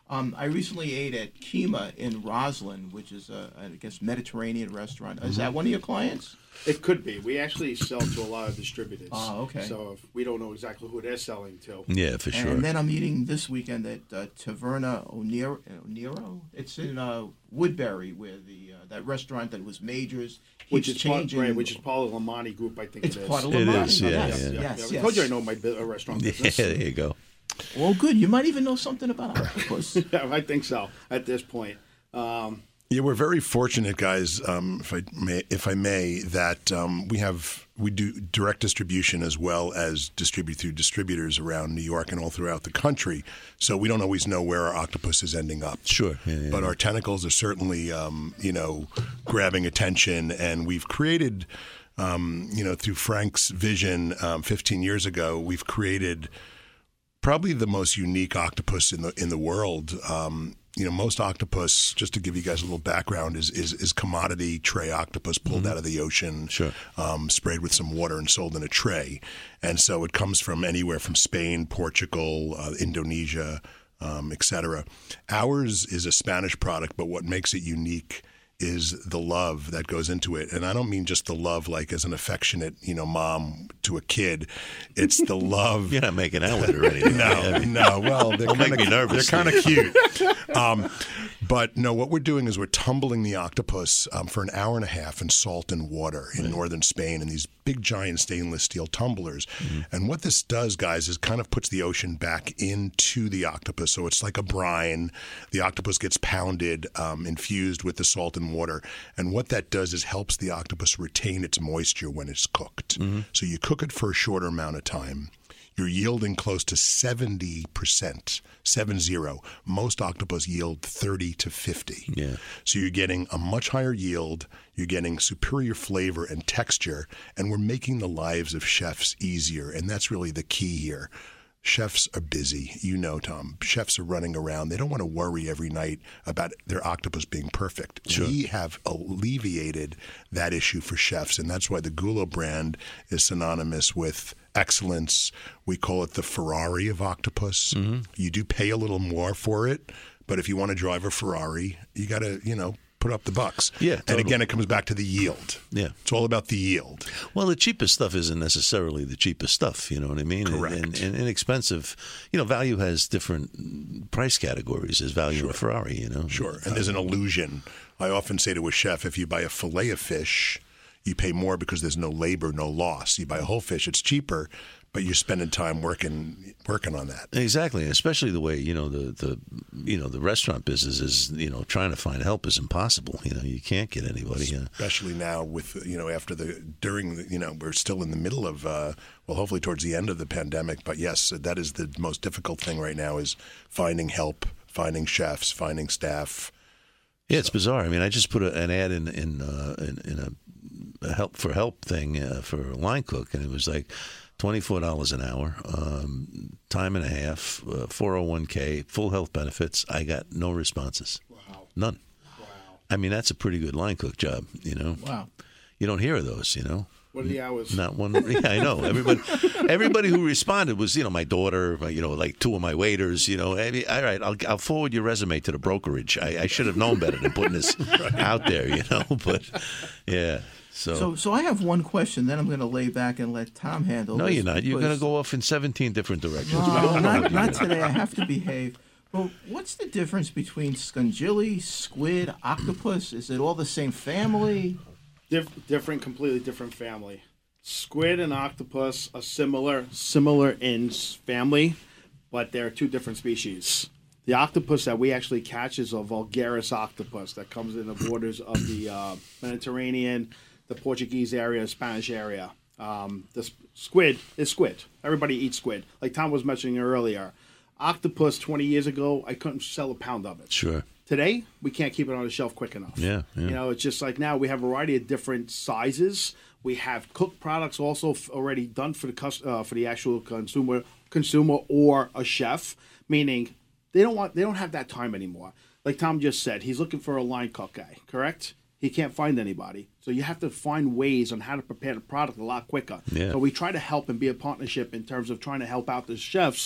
Um, I recently ate at Kima in Roslyn, which is a, I guess, Mediterranean restaurant. Is that one of your clients? It could be. We actually sell to a lot of distributors. Oh, okay. So if we don't know exactly who they're selling to. Yeah, for sure. And then I'm eating this weekend at uh, Taverna Onero. Onero? It's in uh, Woodbury, where the uh, that restaurant that was Major's Which keeps is, part, changing. right, which is part of the Lamani group, I think It's it is. part of It Lamani. is, yeah, yes, yeah. yes, Yeah, yes. I told you I know my bu- uh, restaurant Yeah, business. there you go. Well, good. You might even know something about octopus. Yeah, I think so at this point. Um, Yeah, we're very fortunate, guys. Um, if I may, if I may, that um, we have we do direct distribution as well as distribute through distributors around New York and all throughout the country. So we don't always know where our octopus is ending up. Sure, yeah, yeah. But our tentacles are certainly, um, you know, grabbing attention, and we've created, um, you know, through Frank's vision um, fifteen years ago, we've created probably the most unique octopus in the in the world. Um, you know, most octopus, just to give you guys a little background, is is, is commodity tray octopus pulled mm-hmm. out of the ocean, sure. um, sprayed with some water and sold in a tray. And so it comes from anywhere from Spain, Portugal, uh, Indonesia, um, et cetera. Ours is a Spanish product, but what makes it unique is the love that goes into it. And I don't mean just the love like as an affectionate, you know, mom to a kid. It's the love. You're not making out with her or anything. No, no. Well, they're Don't kind make of me nervous. They're kind of cute. Um, but no, what we're doing is we're tumbling the octopus um, for an hour and a half in salt and water in right. northern Spain in these big, giant stainless steel tumblers. Mm-hmm. And what this does, guys, is kind of puts the ocean back into the octopus. So it's like a brine. The octopus gets pounded, um, infused with the salt and water. And what that does is helps the octopus retain its moisture when it's cooked. Mm-hmm. So you cook it for a shorter amount of time. You're yielding close to seventy percent, seven zero. Most octopus yield thirty to fifty. Yeah. So you're getting a much higher yield. You're getting superior flavor and texture. And we're making the lives of chefs easier. And that's really the key here. Chefs are busy. You know, Tom. Chefs are running around. They don't want to worry every night about their octopus being perfect. Sure. We have alleviated that issue for chefs, and that's why the Gulo brand is synonymous with excellence. We call it the Ferrari of octopus. Mm-hmm. You do pay a little more for it, but if you want to drive a Ferrari, you got to, you know, put up the bucks. Yeah, totally. And again, it comes back to the yield. Yeah. It's all about the yield. Well, the cheapest stuff isn't necessarily the cheapest stuff, you know what I mean? Correct. And, and inexpensive, you know, value has different price categories as value Sure. in a Ferrari, you know? Sure. And there's an illusion. I often say to a chef, if you buy a fillet of fish, you pay more because there's no labor, no loss. You buy a whole fish, it's cheaper, but you're spending time working working on that. Exactly, especially the way, you know, the, the you know the restaurant business is, you know, trying to find help is impossible. You know, you can't get anybody. Uh, Especially now with, you know, after the, during, the, you know, we're still in the middle of, uh, well, hopefully towards the end of the pandemic. But yes, that is the most difficult thing right now is finding help, finding chefs, finding staff. Yeah, it's bizarre. I mean, I just put a, an ad in in, uh, in, in a, a help for help thing uh, for a line cook, and it was like twenty-four dollars an hour, um, time and a half, uh, four oh one k, full health benefits. I got no responses. Wow. None. Wow. I mean, that's a pretty good line cook job, you know. Wow. You don't hear of those, you know. What are the hours? Not one. Yeah, I know. Everybody, everybody who responded was, you know, my daughter, you know, like two of my waiters. You know, I mean, all right, I'll, I'll forward your resume to the brokerage. I, I should have known better than putting this out there, you know. But yeah, so So, so I have one question. Then I'm going to lay back and let Tom handle. no, this you're not. You're because- going to go off in seventeen different directions. No, not, not today. I have to behave. Well, what's the difference between scungilli, squid, octopus? Is it all the same family? Dif- different, completely different family. Squid and octopus are similar, similar in s- family, but they're two different species. The octopus that we actually catch is a vulgaris octopus that comes in the waters of the uh, Mediterranean, the Portuguese area, Spanish area. Um, the s- squid is squid. Everybody eats squid. Like Tom was mentioning earlier, octopus twenty years ago, I couldn't sell a pound of it. Sure. Today, we can't keep it on the shelf quick enough. Yeah, yeah. You know, it's just like now we have a variety of different sizes. We have cooked products also f- already done for the cus- uh, for the actual consumer consumer or a chef, meaning they don't want they don't have that time anymore. Like Tom just said, he's looking for a line cook guy, correct? He can't find anybody. So you have to find ways on how to prepare the product a lot quicker. Yeah. So we try to help and be a partnership in terms of trying to help out the chefs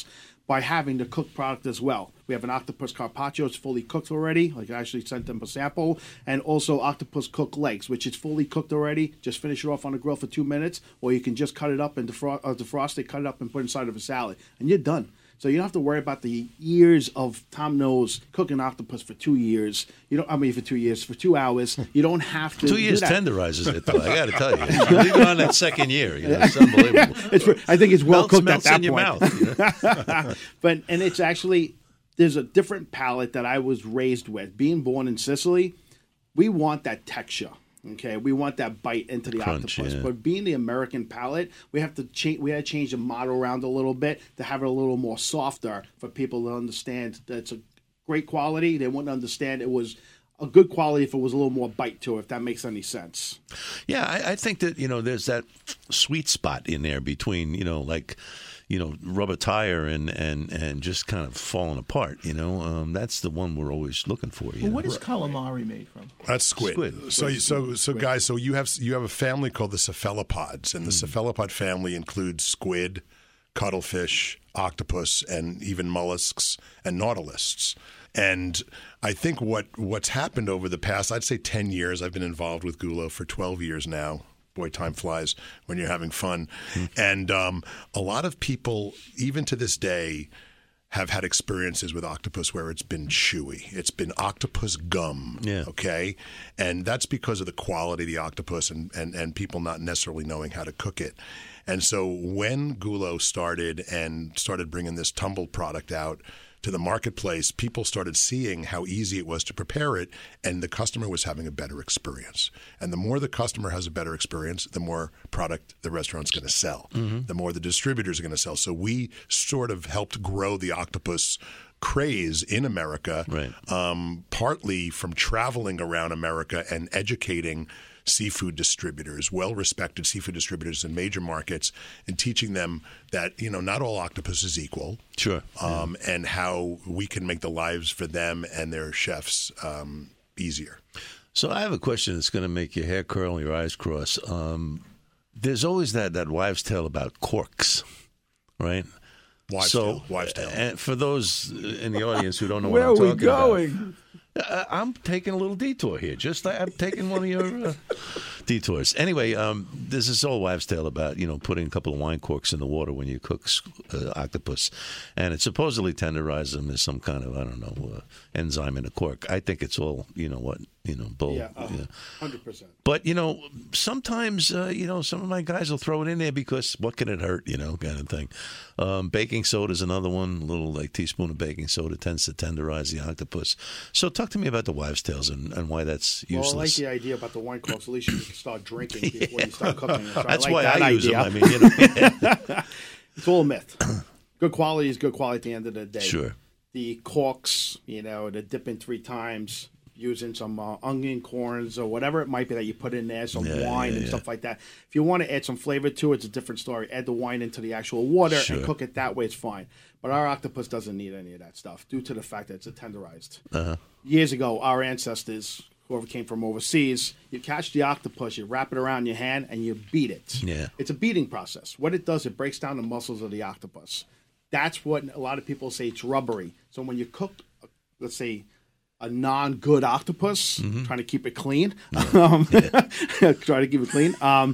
by having the cooked product as well. We have an octopus carpaccio. It's fully cooked already. Like I actually sent them a sample. And also octopus cooked legs, which is fully cooked already. Just finish it off on the grill for two minutes. Or you can just cut it up and defro- uh, defrost it, cut it up and put it inside of a salad. And you're done. So you don't have to worry about the years of Tom knows cooking octopus for two years. You don't. I mean, for two years, for two hours. You don't have to. Two do years that. tenderizes it, though. I got to tell you, leave it on that second year. You know, it's unbelievable. It's, I think it's well melts, cooked melts at that in point. your mouth. You know? But and it's actually there's a different palate that I was raised with. Being born in Sicily, we want that texture. Okay, we want that bite into the Crunch, octopus, yeah. but being the American palate, we have to change. We had to change the model around a little bit to have it a little more softer for people to understand that it's a great quality. They wouldn't understand it was a good quality if it was a little more bite to it. If that makes any sense. Yeah, I, I think that you know there's that sweet spot in there between you know like. you know, rubber tire and, and, and just kind of falling apart, you know. Um, that's the one we're always looking for. You Well, know? what is calamari made from? That's squid. Squid. So, so, so, guys, so you have you have a family called the cephalopods, and the Mm. cephalopod family includes squid, cuttlefish, octopus, and even mollusks and nautilusts. And I think what what's happened over the past, I'd say ten years, I've been involved with Gulo for twelve years now. Boy, time flies when you're having fun. Mm. And um, a lot of people, even to this day, have had experiences with octopus where it's been chewy. It's been octopus gum, yeah. okay? And that's because of the quality of the octopus and, and, and people not necessarily knowing how to cook it. And so when Gulo started and started bringing this tumbled product out to the marketplace, people started seeing how easy it was to prepare it, and the customer was having a better experience. And the more the customer has a better experience, the more product the restaurant's going to sell, mm-hmm. the more the distributors are going to sell. So we sort of helped grow the octopus craze in America, right. um, partly from traveling around America and educating seafood distributors, well-respected seafood distributors in major markets, and teaching them that, you know, not all octopus is equal. Sure. Um, yeah. And how we can make the lives for them and their chefs um, easier. So I have a question that's going to make your hair curl and your eyes cross. Um, there's always that, that wives' tale about corks, right? Wives' so, tale. Wives' tale. And for those in the audience who don't know Where what I'm are we talking going? about. Uh, I'm taking a little detour here. Just like I'm taking one of your uh, detours. Anyway, um, there's this old wives' tale about, you know, putting a couple of wine corks in the water when you cook uh, octopus. And it supposedly tenderizes them as some kind of, I don't know, uh, enzyme in a cork. I think it's all, you know what, you know, bull. Yeah, uh, yeah. one hundred percent. But, you know, sometimes, uh, you know, some of my guys will throw it in there because what can it hurt, you know, kind of thing. Um, baking soda is another one. A little, like, teaspoon of baking soda tends to tenderize the octopus. So talk to me about the wives' tales and, and why that's useless. Well, I like the idea about the wine corks. At least you can start drinking before you start cooking. So That's I like why that I idea. use them. I mean, you know. It's all a myth. Good quality is good quality at the end of the day. Sure. The corks, you know, the dipping three times, using some uh, onion corns or whatever it might be that you put in there, some Yeah, wine yeah, and yeah. stuff like that. If you want to add some flavor to it, it's a different story. Add the wine into the actual water Sure. and cook it that way, it's fine. But our octopus doesn't need any of that stuff due to the fact that it's a tenderized. Uh-huh. Years ago, our ancestors, whoever came from overseas, you catch the octopus, you wrap it around your hand, and you beat it. Yeah. It's a beating process. What it does, it breaks down the muscles of the octopus. That's what a lot of people say it's rubbery. So when you cook, let's say, a non-good octopus, Mm-hmm. trying to keep it clean, um, try to keep it clean, um,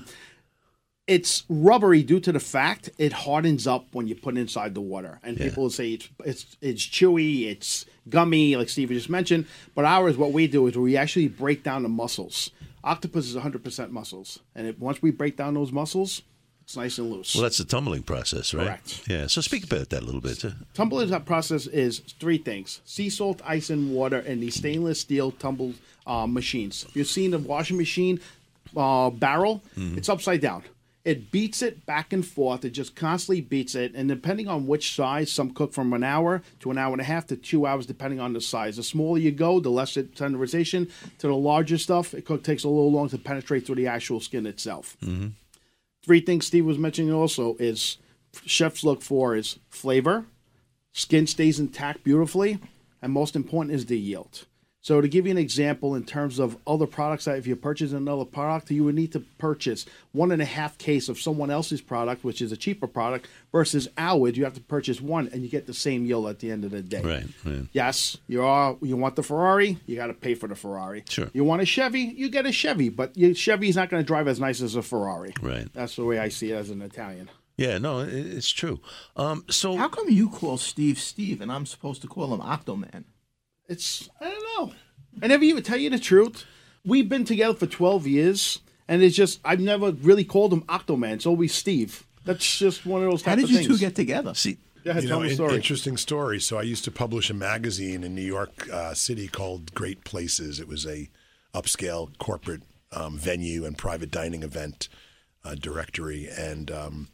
it's rubbery due to the fact it hardens up when you put it inside the water. And Yeah. people will say it's, it's it's chewy, it's gummy, like Steve just mentioned. But ours, what we do is we actually break down the muscles. Octopus is one hundred percent muscles. And it, once we break down those muscles, it's nice and loose. Well, that's the tumbling process, right? Correct. Yeah. So speak about that a little bit. Tumbling process is three things: sea salt, ice, and water, and the stainless steel tumble uh, machines. If you've seen the washing machine uh, barrel, Mm-hmm. it's upside down. It beats it back and forth. It just constantly beats it. And depending on which size, some cook from an hour to an hour and a half to two hours, depending on the size. The smaller you go, the less it tenderization. To the larger stuff, it cook, takes a little long to penetrate through the actual skin itself. Mm-hmm. Three things Steve was mentioning also is chefs look for is flavor, skin stays intact beautifully, and most important is the yield. So to give you an example in terms of other products, that if you purchase another product, you would need to purchase one and a half case of someone else's product, which is a cheaper product, versus ours. You have to purchase one, and you get the same yield at the end of the day. Right. right. Yes, you are. You want the Ferrari, you got to pay for the Ferrari. Sure. You want a Chevy, you get a Chevy, but your Chevy is not going to drive as nice as a Ferrari. Right. That's the way I see it as an Italian. Yeah, no, it, it's true. Um, so How come you call Steve Steve and I'm supposed to call him Octoman? It's, I don't know. I never even tell you the truth. We've been together for twelve years, and it's just, I've never really called him Octoman. It's always Steve. That's just one of those type How did of you things. two get together? see, Go ahead, You tell know, me the in- story. interesting story. So I used to publish a magazine in New York uh, City called Great Places. It was a upscale corporate um, venue and private dining event uh, directory, and um,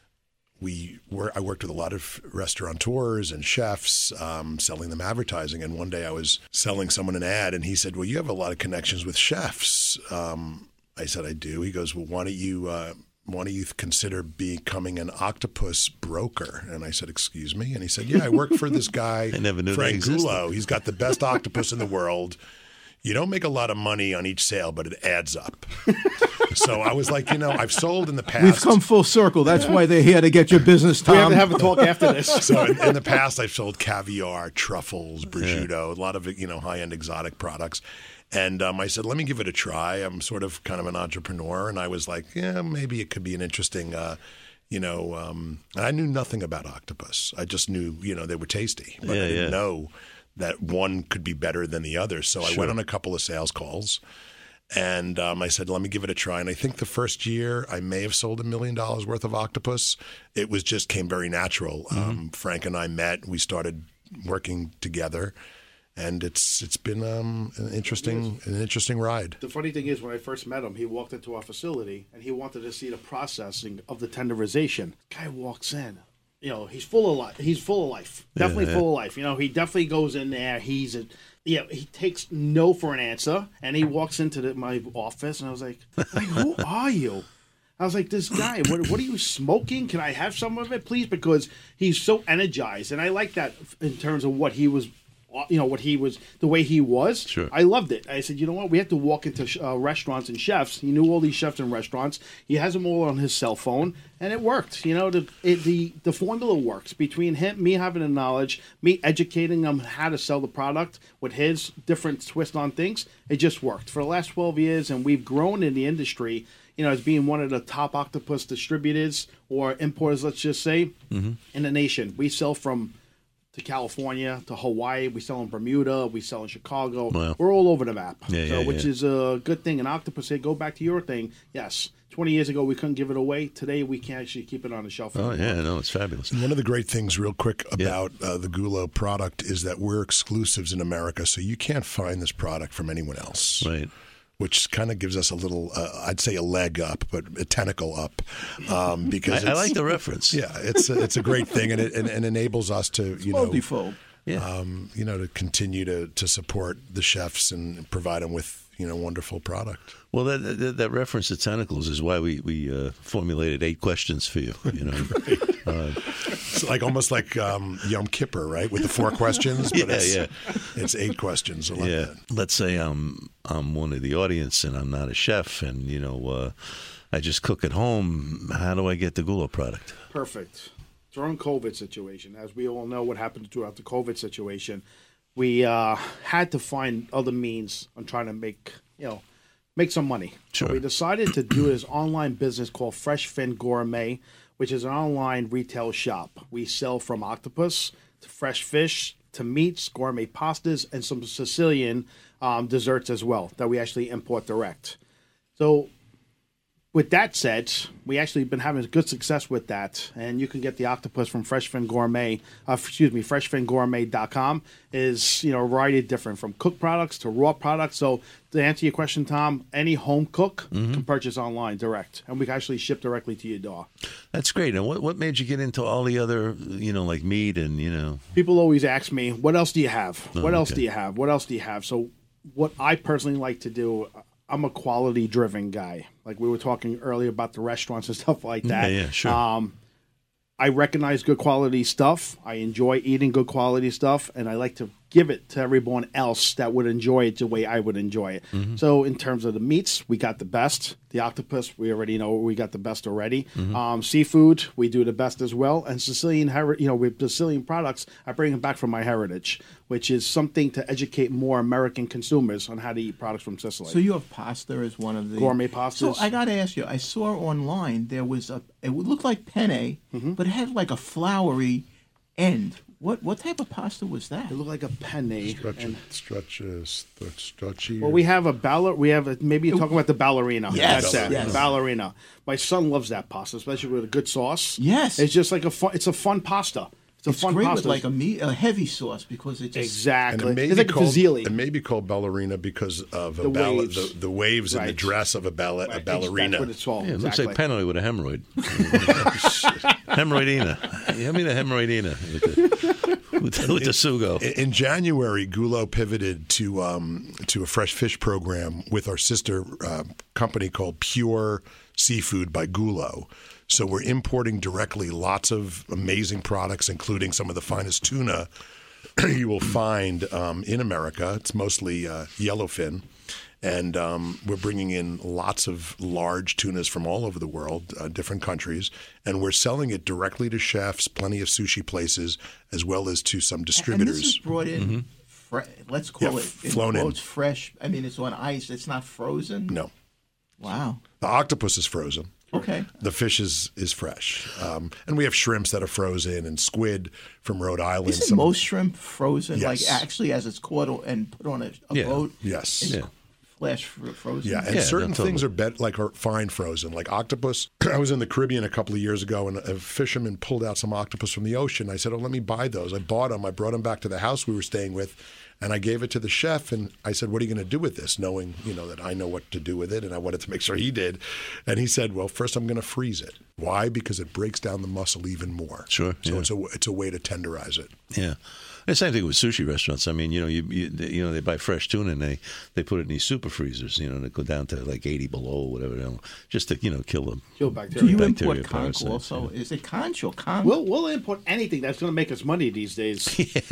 we were. I worked with a lot of restaurateurs and chefs, um, selling them advertising. And one day I was selling someone an ad, and he said, "Well, you have a lot of connections with chefs." Um, I said, "I do." He goes, "Well, why don't you?" Uh, why don't you consider becoming an octopus broker? And I said, excuse me? And he said, yeah, I work for this guy, I never knew they Frank existed. Gulo. He's got the best octopus in the world. You don't make a lot of money on each sale, but it adds up. So I was like, you know, I've sold in the past. We've come full circle. That's why they're here to get your business, Tom. We have to have a talk after this. So in, in the past, I've sold caviar, truffles, prosciutto, a lot of, you know, high-end exotic products. And um, I said, let me give it a try. I'm sort of kind of an entrepreneur. And I was like, yeah, maybe it could be an interesting, uh, you know, um, and I knew nothing about octopus. I just knew, you know, they were tasty. But Yeah, I didn't yeah. know that one could be better than the other. So I Sure. went on a couple of sales calls. And um, I said, let me give it a try. And I think the first year I may have sold a million dollars worth of octopus. It was just came very natural. Mm-hmm. Um, Frank and I met. We started working together. And it's it's been um, an interesting an interesting ride. The funny thing is, when I first met him, he walked into our facility and he wanted to see the processing of the tenderization. Guy walks in, you know, he's full of life. He's full of life. Definitely yeah. full of life. You know, he definitely goes in there. He's a, yeah, he takes no for an answer, and he walks into the, my office, and I was like, like, who are you? I was like, this guy, what, what are you smoking? Can I have some of it, please? Because he's so energized, and I like that in terms of what he was. You know, what he was, the way he was. Sure. I loved it. I said, you know what? We have to walk into uh, restaurants and chefs. He knew all these chefs and restaurants. He has them all on his cell phone, and it worked. You know, the it, the the formula works between him, me having the knowledge, me educating them how to sell the product with his different twist on things. It just worked for the last twelve years, and we've grown in the industry. You know, as being one of the top octopus distributors or importers, let's just say, mm-hmm. in the nation. We sell from to California, to Hawaii. We sell in Bermuda. We sell in Chicago. Wow. We're all over the map. Yeah, so, yeah, which yeah. is a good thing. And Octopus, hey, go back to your thing. Yes, twenty years ago, we couldn't give it away. Today, we can actually keep it on the shelf. oh anymore. yeah, no, it's fabulous. And one of the great things, real quick, about uh, the Gulo product is that we're exclusives in America, so you can't find this product from anyone else. Right. Which kind of gives us a little, uh, I'd say a leg up, but a tentacle up, um, because I, I it's- like the reference. Yeah, it's a, it's a great thing, and it and, and enables us to you know Multiphobe. Yeah. um, you know to continue to to support the chefs and provide them with you know wonderful product. Well, that, that that reference to tentacles is why we we uh, formulated eight questions for you. You know. uh, It's like almost like um, Yom Kippur, right, with the four questions. But Yeah, it's, yeah. It's eight questions. I love yeah. that. Let's say I'm I'm one of the audience and I'm not a chef, and you know uh, I just cook at home. How do I get the Gulo product? Perfect. During COVID situation, as we all know what happened throughout the COVID situation, we uh, had to find other means on trying to make, you know, make some money. Sure. So we decided to do this online business called Fresh Fin Gourmet, which is an online retail shop. We sell from octopus to fresh fish to meats, gourmet pastas, and some Sicilian um, desserts as well that we actually import direct. So with that said, we actually been having good success with that, and you can get the octopus from Fresh Fin Gourmet. Uh, excuse me, fresh fin gourmet dot com is you know a variety of different from cooked products to raw products. So to answer your question, Tom, any home cook can purchase online direct, and we can actually ship directly to your door. That's great. And what what made you get into all the other, you know, like meat and you know? People always ask me, "What else do you have? What Oh, else okay. do you have? What else do you have?" So, what I personally like to do. I'm a quality driven guy. Like we were talking earlier about the restaurants and stuff like that. Yeah, yeah, sure. Um, I recognize good quality stuff. I enjoy eating good quality stuff, and I like to give it to everyone else that would enjoy it the way I would enjoy it. Mm-hmm. So in terms of the meats, we got the best. The octopus, we already know we got the best already. Mm-hmm. Um, seafood, we do the best as well. And Sicilian, heri- you know, with Sicilian products, I bring them back from my heritage, which is something to educate more American consumers on how to eat products from Sicily. So you have pasta as one of the Gourmet pastas. So I got to ask you. I saw online there was a. It would look like penne, Mm-hmm. but it had like a floury end. What what type of pasta was that? it looked like a penne. Stretch, and- stretch, uh, st- stretchy. Well, we have a baller. We have a, maybe you're talking about the ballerina. Yes, That's it. yes. Ballerina. My son loves that pasta, especially with a good sauce. Yes. it's just like a fun. It's a fun pasta. It's a It's fun great pasta. with like a meat, a heavy sauce because it just and exactly. it may It's be like a called, fusilli. it may be called ballerina because of a The ball- waves. the, the waves and the Right. dress of a, ball- a Right, ballerina. That's what it's called. Yeah, it exactly. looks like Penoy with a hemorrhoid. Hemorrhoidina. Hand me the hemorrhoidina with the, with the, with the sugo. In in January, Gulo pivoted to um, to a fresh fish program with our sister uh, company called Pure Seafood by Gulo. So we're importing directly lots of amazing products, including some of the finest tuna you will find um, in America. It's mostly uh, yellowfin. And um, we're bringing in lots of large tunas from all over the world, uh, different countries, and we're selling it directly to chefs, plenty of sushi places, as well as to some And distributors. this is brought in. Fre- let's call Yeah, it flown in. quotes, fresh. I mean, it's on ice. It's not frozen. No, Wow. the octopus is frozen. Okay. The fish is is fresh, um, and we have shrimps that are frozen and squid from Rhode Island. Isn't Some- most shrimp frozen? Yes. Like actually, as it's caught o- and put on a, a Yeah. boat. Yes. It's Yeah. flash fr- frozen. Yeah, and Yeah, certain no, totally. things are bet like are fine frozen, like octopus. I was in the Caribbean a couple of years ago, and a fisherman pulled out some octopus from the ocean. I said, "Oh, let me buy those." I bought them. I brought them back to the house we were staying with, and I gave it to the chef. And I said, "What are you going to do with this?" Knowing, you know, that I know what to do with it, and I wanted to make sure he did. And he said, "Well, first I'm going to freeze it. Why? Because it breaks down the muscle even more. Sure, So yeah. it's a it's a way to tenderize it." Yeah. The same thing with sushi restaurants. I mean, you know, you you, you know, they buy fresh tuna and they, they put it in these super freezers, you know, that go down to like eighty below, whatever, you know, just to, you know, kill them. Kill Do bacteria. you Bacteria, import conch parasites, also? Is it conch or conch? We'll, we'll import anything that's going to make us money these days.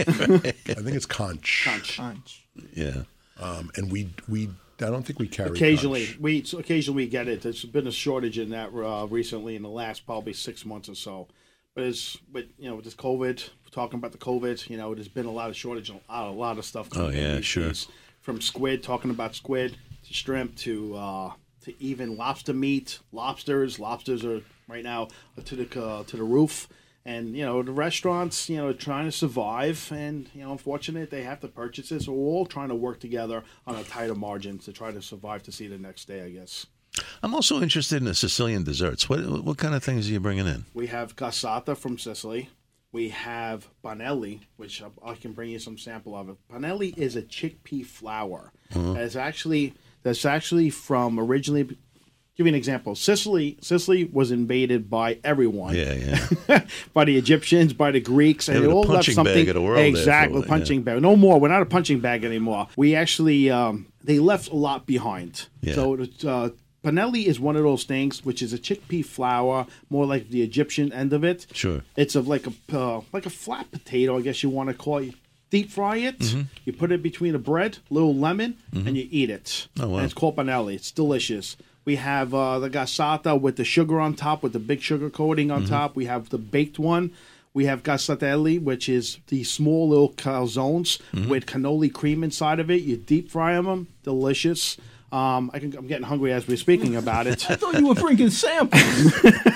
I think it's conch. Conch. Conch. Yeah. Um, and we we I don't think we carry Occasionally, conch. we so occasionally we get it. There's been a shortage in that uh, recently in the last probably six months or so. But it's but you know with this COVID, talking about the COVID, you know, there's been a lot of shortage on a lot, a lot of stuff. coming Oh, in yeah, these sure. days. From squid, talking about squid to shrimp to uh, to even lobster meat, lobsters. Lobsters are right now to the uh, to the roof. And, you know, the restaurants, you know, are trying to survive. And, you know, unfortunately, they have to purchase it. So we're all trying to work together on a tighter margin to try to survive to see the next day, I guess. I'm also interested in the Sicilian desserts. What what kind of things are you bringing in? We have cassata from Sicily. We have panelli, which I, I can bring you some sample of it. Panelli is a chickpea flour. That's actually that's actually from originally. Give you an example. Sicily, Sicily was invaded by everyone. Yeah, yeah. By the Egyptians, by the Greeks, and They they, were the all left punching something. bag of the world there for a exactly, while, punching yeah. bag. No more. We're not a punching bag anymore. We actually um, they left a lot behind. Yeah. So uh, panelli is one of those things, which is a chickpea flour, more like the Egyptian end of it. Sure. It's of like a uh, like a flat potato, I guess you want to call it. Deep fry it. Mm-hmm. You put it between a bread, little lemon, and you eat it. Oh, wow. And it's called panelli. It's delicious. We have uh, the gassata with the sugar on top, with the big sugar coating on Mm-hmm. top. We have the baked one. We have gassatelli, which is the small little calzones Mm-hmm. with cannoli cream inside of it. You deep fry them. Delicious. Um, I can, I'm getting hungry as we're speaking about it. I thought you were bringing samples.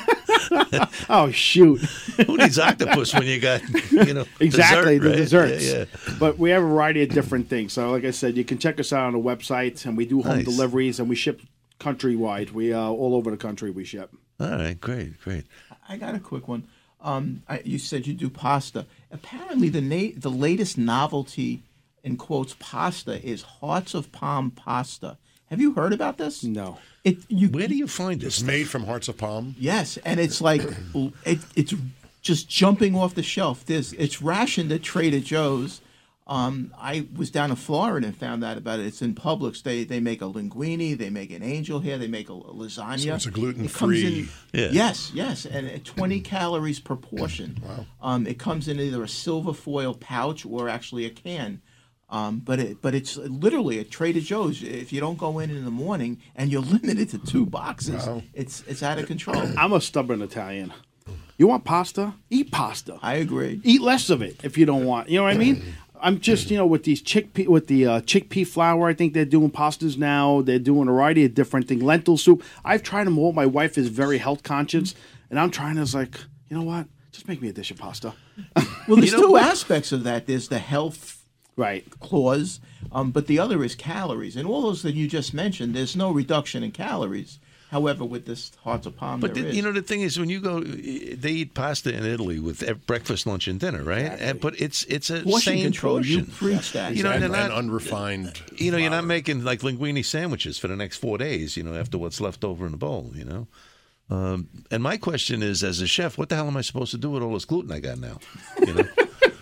Oh, shoot. Who needs octopus when you got, you know, Exactly, dessert, the right? desserts. Yeah, yeah. But we have a variety of different things. So, like I said, you can check us out on the website, and we do home Nice. deliveries, and we ship countrywide. We uh, all over the country we ship. All right, great, great. I got a quick one. Um, I, you said you do pasta. Apparently, the na- the latest novelty, in quotes, pasta is hearts of palm pasta. Have you heard about this? No. It you Where do you find It's this? made from hearts of palm. yes, and it's like it, it's just jumping off the shelf. This it's rationed at Trader Joe's. Um, I was down in Florida and found out about it. It's in Publix. They they make a linguine, they make an angel hair, they make a, a lasagna. So it's a It comes gluten-free- in- Yeah. Yes, yes, and at twenty calories per portion. Wow. Um, it comes in either a silver foil pouch or actually a can. Um, but it, but it's literally at Trader Joe's. If you don't go in in the morning and you're limited to two boxes, Wow. it's it's out of control. I'm a stubborn Italian. You want pasta? Eat pasta. I agree. Eat less of it if you don't want. You know what I mean? I'm just, you know, with these chickpea, with the uh, chickpea flour, I think they're doing pastas now. They're doing a variety of different things. Lentil soup. I've tried them all. My wife is very health conscious, and I'm trying to, it's like, you know what? Just make me a dish of pasta. Well, there's You know- two aspects of that. There's the health Right. clause, um, but the other is calories. And all those that you just mentioned, there's no reduction in calories. However, with this hearts of palm, But there the, is. you know the thing is, when you go, they eat pasta in Italy with ev- breakfast, lunch, and dinner, right? Exactly. And, but it's it's a portion sane control. portion. You preach that. You know, and, they're not- and unrefined. You know, you're not flour. making like linguine sandwiches for the next four days. You know, after what's left over in the bowl. You know, um, and my question is, as a chef, what the hell am I supposed to do with all this gluten I got now? You know,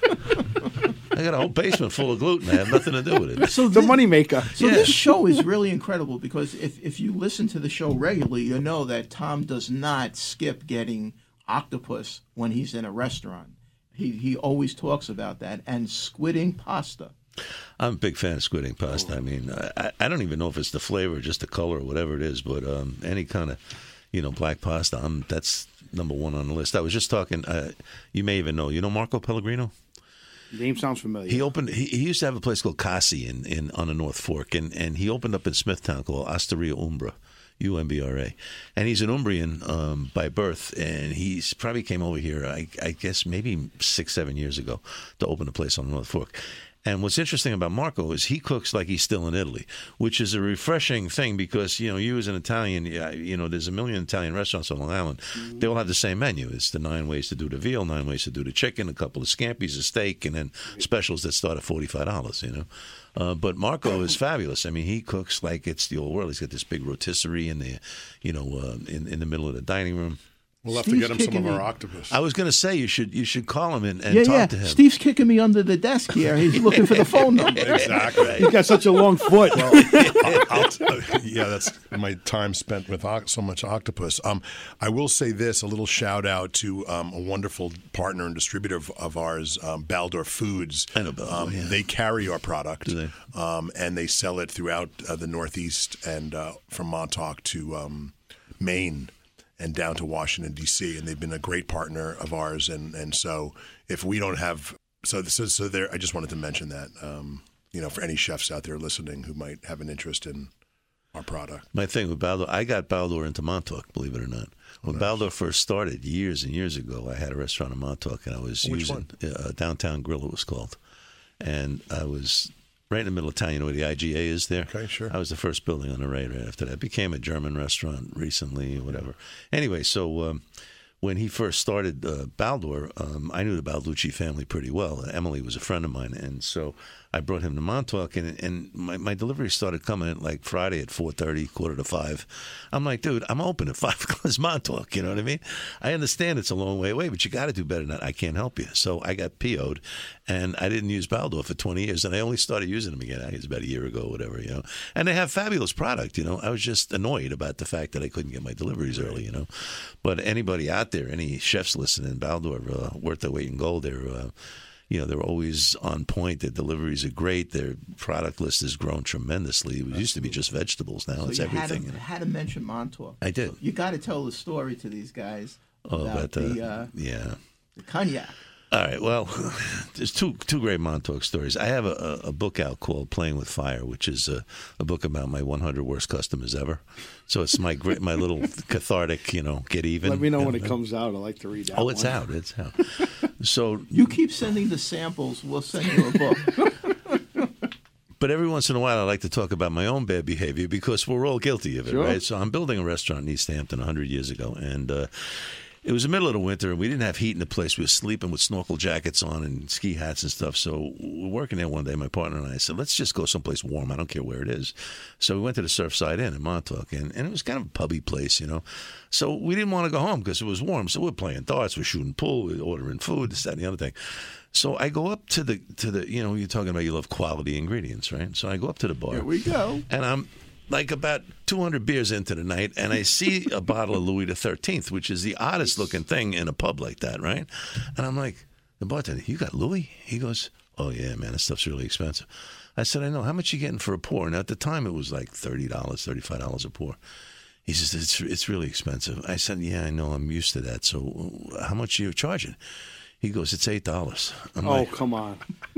I got a whole basement full of gluten. I have nothing to do with it. So The thi- moneymaker. So Yeah. this show is really incredible because if, if you listen to the show regularly, you know that Tom does not skip getting octopus when he's in a restaurant. He he always talks about that and squid ink pasta. I'm a big fan of squid ink pasta. I mean, I, I don't even know if it's the flavor, or just the color, or whatever it is, but um, any kind of, you know, black pasta, I'm, that's number one on the list. I was just talking, uh, you may even know, you know Marco Pellegrino? Name sounds familiar. He opened. He, he used to have a place called Cassi in, in on the North Fork, and, and he opened up in Smithtown called Osteria Umbra, U M B R A, and he's an Umbrian um, by birth, and he's probably came over here, I, I guess maybe six, seven years ago, to open a place on the North Fork. And what's interesting about Marco is he cooks like he's still in Italy, which is a refreshing thing because, you know, you as an Italian, yeah, you know, there's a million Italian restaurants on Long Island. Mm-hmm. They all have the same menu. It's the nine ways to do the veal, nine ways to do the chicken, a couple of scampi's, a steak, and then specials that start at forty-five dollars, you know. Uh, but Marco is fabulous. I mean, he cooks like it's the old world. He's got this big rotisserie in the, you know, uh, in, in the middle of the dining room. We'll have Steve's to get him some of kicking our me. octopus. I was going to say you should you should call him and, and yeah, talk yeah. to him. Steve's kicking me under the desk here. He's looking for the phone number. Exactly. He's got such a long foot. I'll, I'll t- yeah, that's my time spent with oc- so much octopus. Um, I will say this: a little shout out to um, a wonderful partner and distributor of, of ours, um, Baldor Foods. I know Baldor, Um, yeah. They carry our product, Do they? Um, and they sell it throughout uh, the Northeast and uh, from Montauk to um, Maine and down to Washington D C. And they've been a great partner of ours. And, and so if we don't have so so so there, I just wanted to mention that. Um, you know, for any chefs out there listening who might have an interest in our product. My thing with Baldor, I got Baldor into Montauk, believe it or not. When Baldor first started years and years ago, I had a restaurant in Montauk, and I was Which using uh, Downtown Grill, it was called. And I was right in the middle of town. You know where the I G A is there? Okay, sure. I was the first building on the right right after that. It became a German restaurant recently, whatever. Anyway, so um, when he first started uh, Baldor, um, I knew the Balducci family pretty well. Emily was a friend of mine, and so I brought him to Montauk, and, and my, my delivery started coming at like Friday at four thirty, quarter to five. I'm like, dude, I'm open at five o'clock. Montauk, you know what I mean? I understand it's a long way away, but you got to do better than that. I can't help you. So I got P O'd, and I didn't use Baldor for twenty years, and I only started using them again, I guess about a year ago, whatever, you know. And they have fabulous product, you know. I was just annoyed about the fact that I couldn't get my deliveries early, you know. But anybody out there, any chefs listening, Baldor, uh, worth their weight in gold. They're, uh, you know, they're always on point. Their deliveries are great. Their product list has grown tremendously. It used to be just vegetables. Now So it's you everything. Had to, had to mention Montauk. I did. You got to tell the story to these guys Oh, about but, uh, the, uh, yeah. the cognac. All right. Well, there's two two great Montauk stories. I have a, a book out called Playing with Fire, which is a, a book about my one hundred worst customers ever. So it's my great, my little cathartic, you know, get even. Let me know when and- it comes out. I like to read that. Oh, it's one. out. It's out. So, You keep sending the samples. We'll send you a book. but every once in a while, I like to talk about my own bad behavior because we're all guilty of it, Sure. right? So I'm building a restaurant in East Hampton one hundred years ago, and uh, it was the middle of the winter, and we didn't have heat in the place. We were sleeping with snorkel jackets on and ski hats and stuff. So we're working there one day, my partner and I said, let's just go someplace warm. I don't care where it is. So we went to the Surfside Inn in Montauk, and, and it was kind of a pubby place, you know. So we didn't want to go home because it was warm. So we're playing darts, we're shooting pool, we're ordering food, this, that, and the other thing. So I go up to the, to the, you know, you're talking about you love quality ingredients, right? So I go up to the bar. Here we go. And I'm like about two hundred beers into the night, and I see a bottle of Louis the thirteenth, which is the oddest looking thing in a pub like that, right? And I'm like, the bartender, you got Louis? He goes, Oh, yeah, man, this stuff's really expensive. I said, I know. How much you getting for a pour? And at the time, it was like thirty dollars, thirty-five dollars a pour. He says, it's it's really expensive. I said, yeah, I know. I'm used to that. So how much are you charging? He goes, it's eight dollars. I'm Oh, like, come on.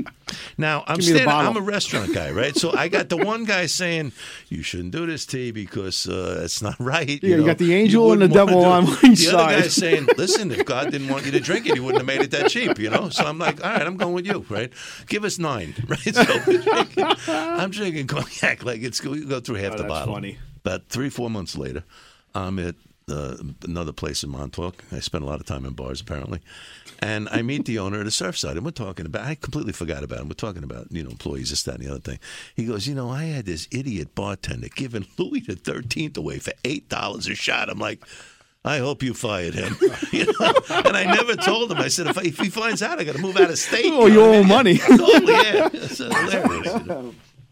now, I'm Give me the standing, bottle. I'm a restaurant guy, right? So I got the one guy saying, you shouldn't do this, T, because uh, it's not right. Yeah, you know? got the angel and the wouldn't devil wanna on do one it. The other side. guy's saying, listen, if God didn't want you to drink it, he wouldn't have made it that cheap, you know? So I'm like, all right, I'm going with you, right? Give us nine, right? So we're drinking, I'm drinking cognac like it's we go through half Oh, the that's bottle. funny. About three, four months later, I'm at uh, another place in Montauk. I spent a lot of time in bars, apparently. And I meet the owner of the Surfside, and we're talking about, I completely forgot about him. We're talking about, you know, employees, this, that, and the other thing. He goes, you know, I had this idiot bartender giving Louis the thirteenth away for eight dollars a shot. I'm like, I hope you fired him. You know? And I never told him. I said, if, I, if he finds out, I got to move out of state. Oh, you you know what I owe mean? money. Totally, yeah. It's hilarious. You know?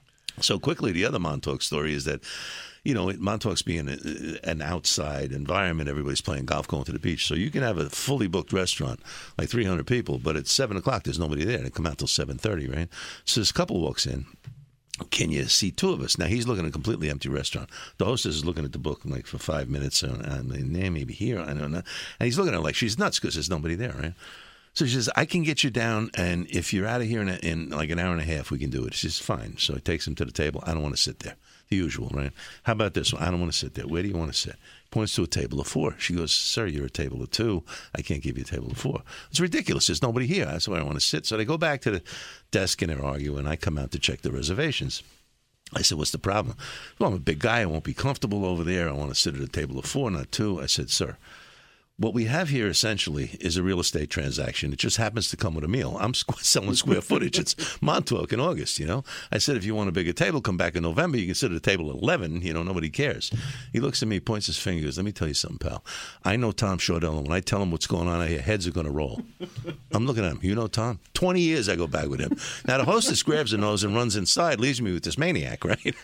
So quickly, the other Montauk story is that, you know, Montauk's being a, an outside environment. Everybody's playing golf, going to the beach. So you can have a fully booked restaurant, like three hundred people, but at seven o'clock, there's nobody there. They come out till seven thirty, right? So this couple walks in. Can you see two of us? Now, he's looking at a completely empty restaurant. The hostess is looking at the book like for five minutes. And I'm like, nah, maybe here. I don't know. And he's looking at her like she's nuts because there's nobody there, right? So she says, I can get you down, and if you're out of here in, a, in like an hour and a half, we can do it. She says, fine. So he takes him to the table. I don't want to sit there. The usual, right? How about this one? I don't want to sit there. Where do you want to sit? Points to a table of four. She goes, sir, you're a table of two. I can't give you a table of four. It's ridiculous. There's nobody here. That's why I don't want to sit. So they go back to the desk and they're arguing, and I come out to check the reservations. I said, what's the problem? Well, I'm a big guy. I won't be comfortable over there. I want to sit at a table of four, not two. I said, sir, what we have here essentially is a real estate transaction. It just happens to come with a meal. I'm squ- selling square footage. It's Montauk in August, you know. I said, if you want a bigger table, come back in November. You can sit at a table at eleven. You know, nobody cares. He looks at me, points his finger, goes, let me tell you something, pal. I know Tom Shordell, and when I tell him what's going on out here, heads are going to roll. I'm looking at him. You know Tom? twenty years I go back with him. Now, the hostess grabs her nose and runs inside, leaves me with this maniac, right?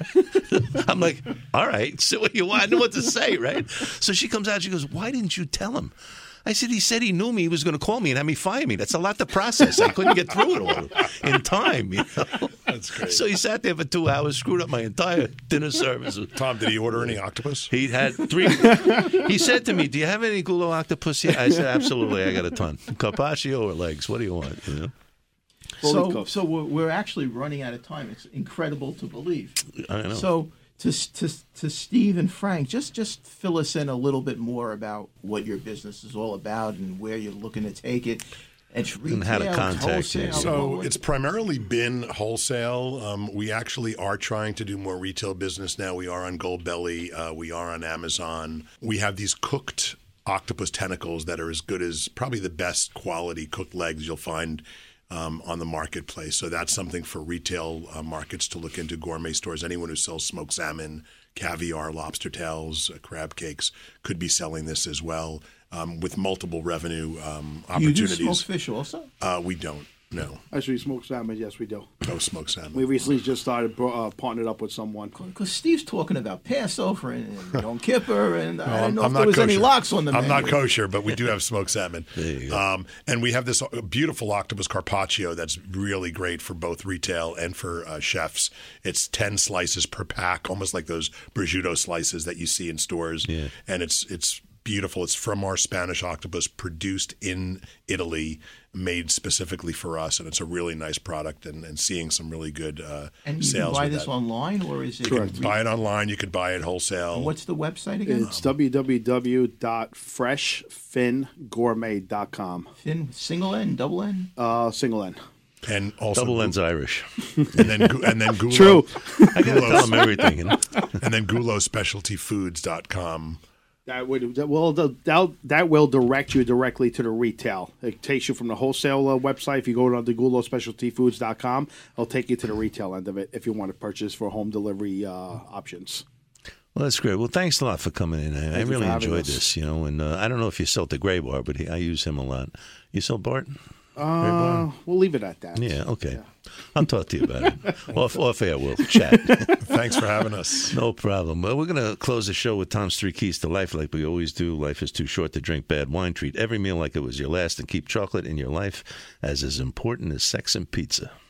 I'm like, all right, say what you want. I know what to say, right? So she comes out, she goes, why didn't you tell him? I said, he said he knew me. He was going to call me and have me fire me. That's a lot to process. I couldn't get through it all in time, you know. That's great. So he sat there for two hours, screwed up my entire dinner service. Tom, did he order any octopus? He had three. He said to me, do you have any gulo octopus here? I said, absolutely. I got a ton. Carpaccio or legs? What do you want? You know? Fully So, cooked. so we're, we're actually running out of time. It's incredible to believe. I know. So, to, to, to Steve and Frank, just, just fill us in a little bit more about what your business is all about and where you're looking to take it. It's retail, And how to it's contact you. wholesale. So what- it's primarily been wholesale. Um, we actually are trying to do more retail business now. We are on Goldbelly. Uh, we are on Amazon. We have these cooked octopus tentacles that are as good as probably the best quality cooked legs you'll find um, on the marketplace. So that's something for retail uh, markets to look into, gourmet stores. Anyone who sells smoked salmon, caviar, lobster tails, uh, crab cakes could be selling this as well. Um, with multiple revenue um, you do opportunities. smoke fish also? Uh, we don't. No, Actually, smoked salmon, yes, we do. no smoked salmon. We recently just started bro- uh, partnered up with someone. Because Steve's talking about Passover and, and Yom Kippur, and I I'm- don't know I'm if not there was any kosher. locks on the I'm menu. not kosher, but we do have smoked salmon. There you go. Um, and we have this uh, beautiful octopus carpaccio that's really great for both retail and for uh, chefs. It's ten slices per pack, almost like those prosciutto slices that you see in stores. Yeah. And it's it's beautiful. It's from our Spanish octopus, produced in Italy, made specifically for us, and it's a really nice product. And, and seeing some really good uh, And you sales. can buy with this that. online, or is it? You can buy it online. You could buy it wholesale. What's the website again? It's w w w dot fresh fin gourmet dot com. Fin, single N, double N? Uh, single N. and also Double gu- N's Irish. and then gu- and then gulo, True. I got to tell him everything. You know? and then gulo specialty foods dot com. That would that will that, that will direct you directly to the retail. It takes you from the wholesale uh, website. If you go to the gulo specialty foods dot com, it'll take you to the retail end of it if you want to purchase for home delivery uh, options. Well, that's great. Well, thanks a lot for coming in. I, I you for really having enjoyed us. this, you know. And uh, I don't know if you sell at the Gray Bar, but he, I use him a lot. You sell Bart? Uh, we'll leave it at that. Yeah, okay. I'll talk to you about it. off, off air, we'll chat. Thanks for having us. No problem. Well, we're going to close the show with Tom's three keys to life like we always do. Life is too short to drink bad wine. Treat every meal like it was your last, and keep chocolate in your life as as important as sex and pizza.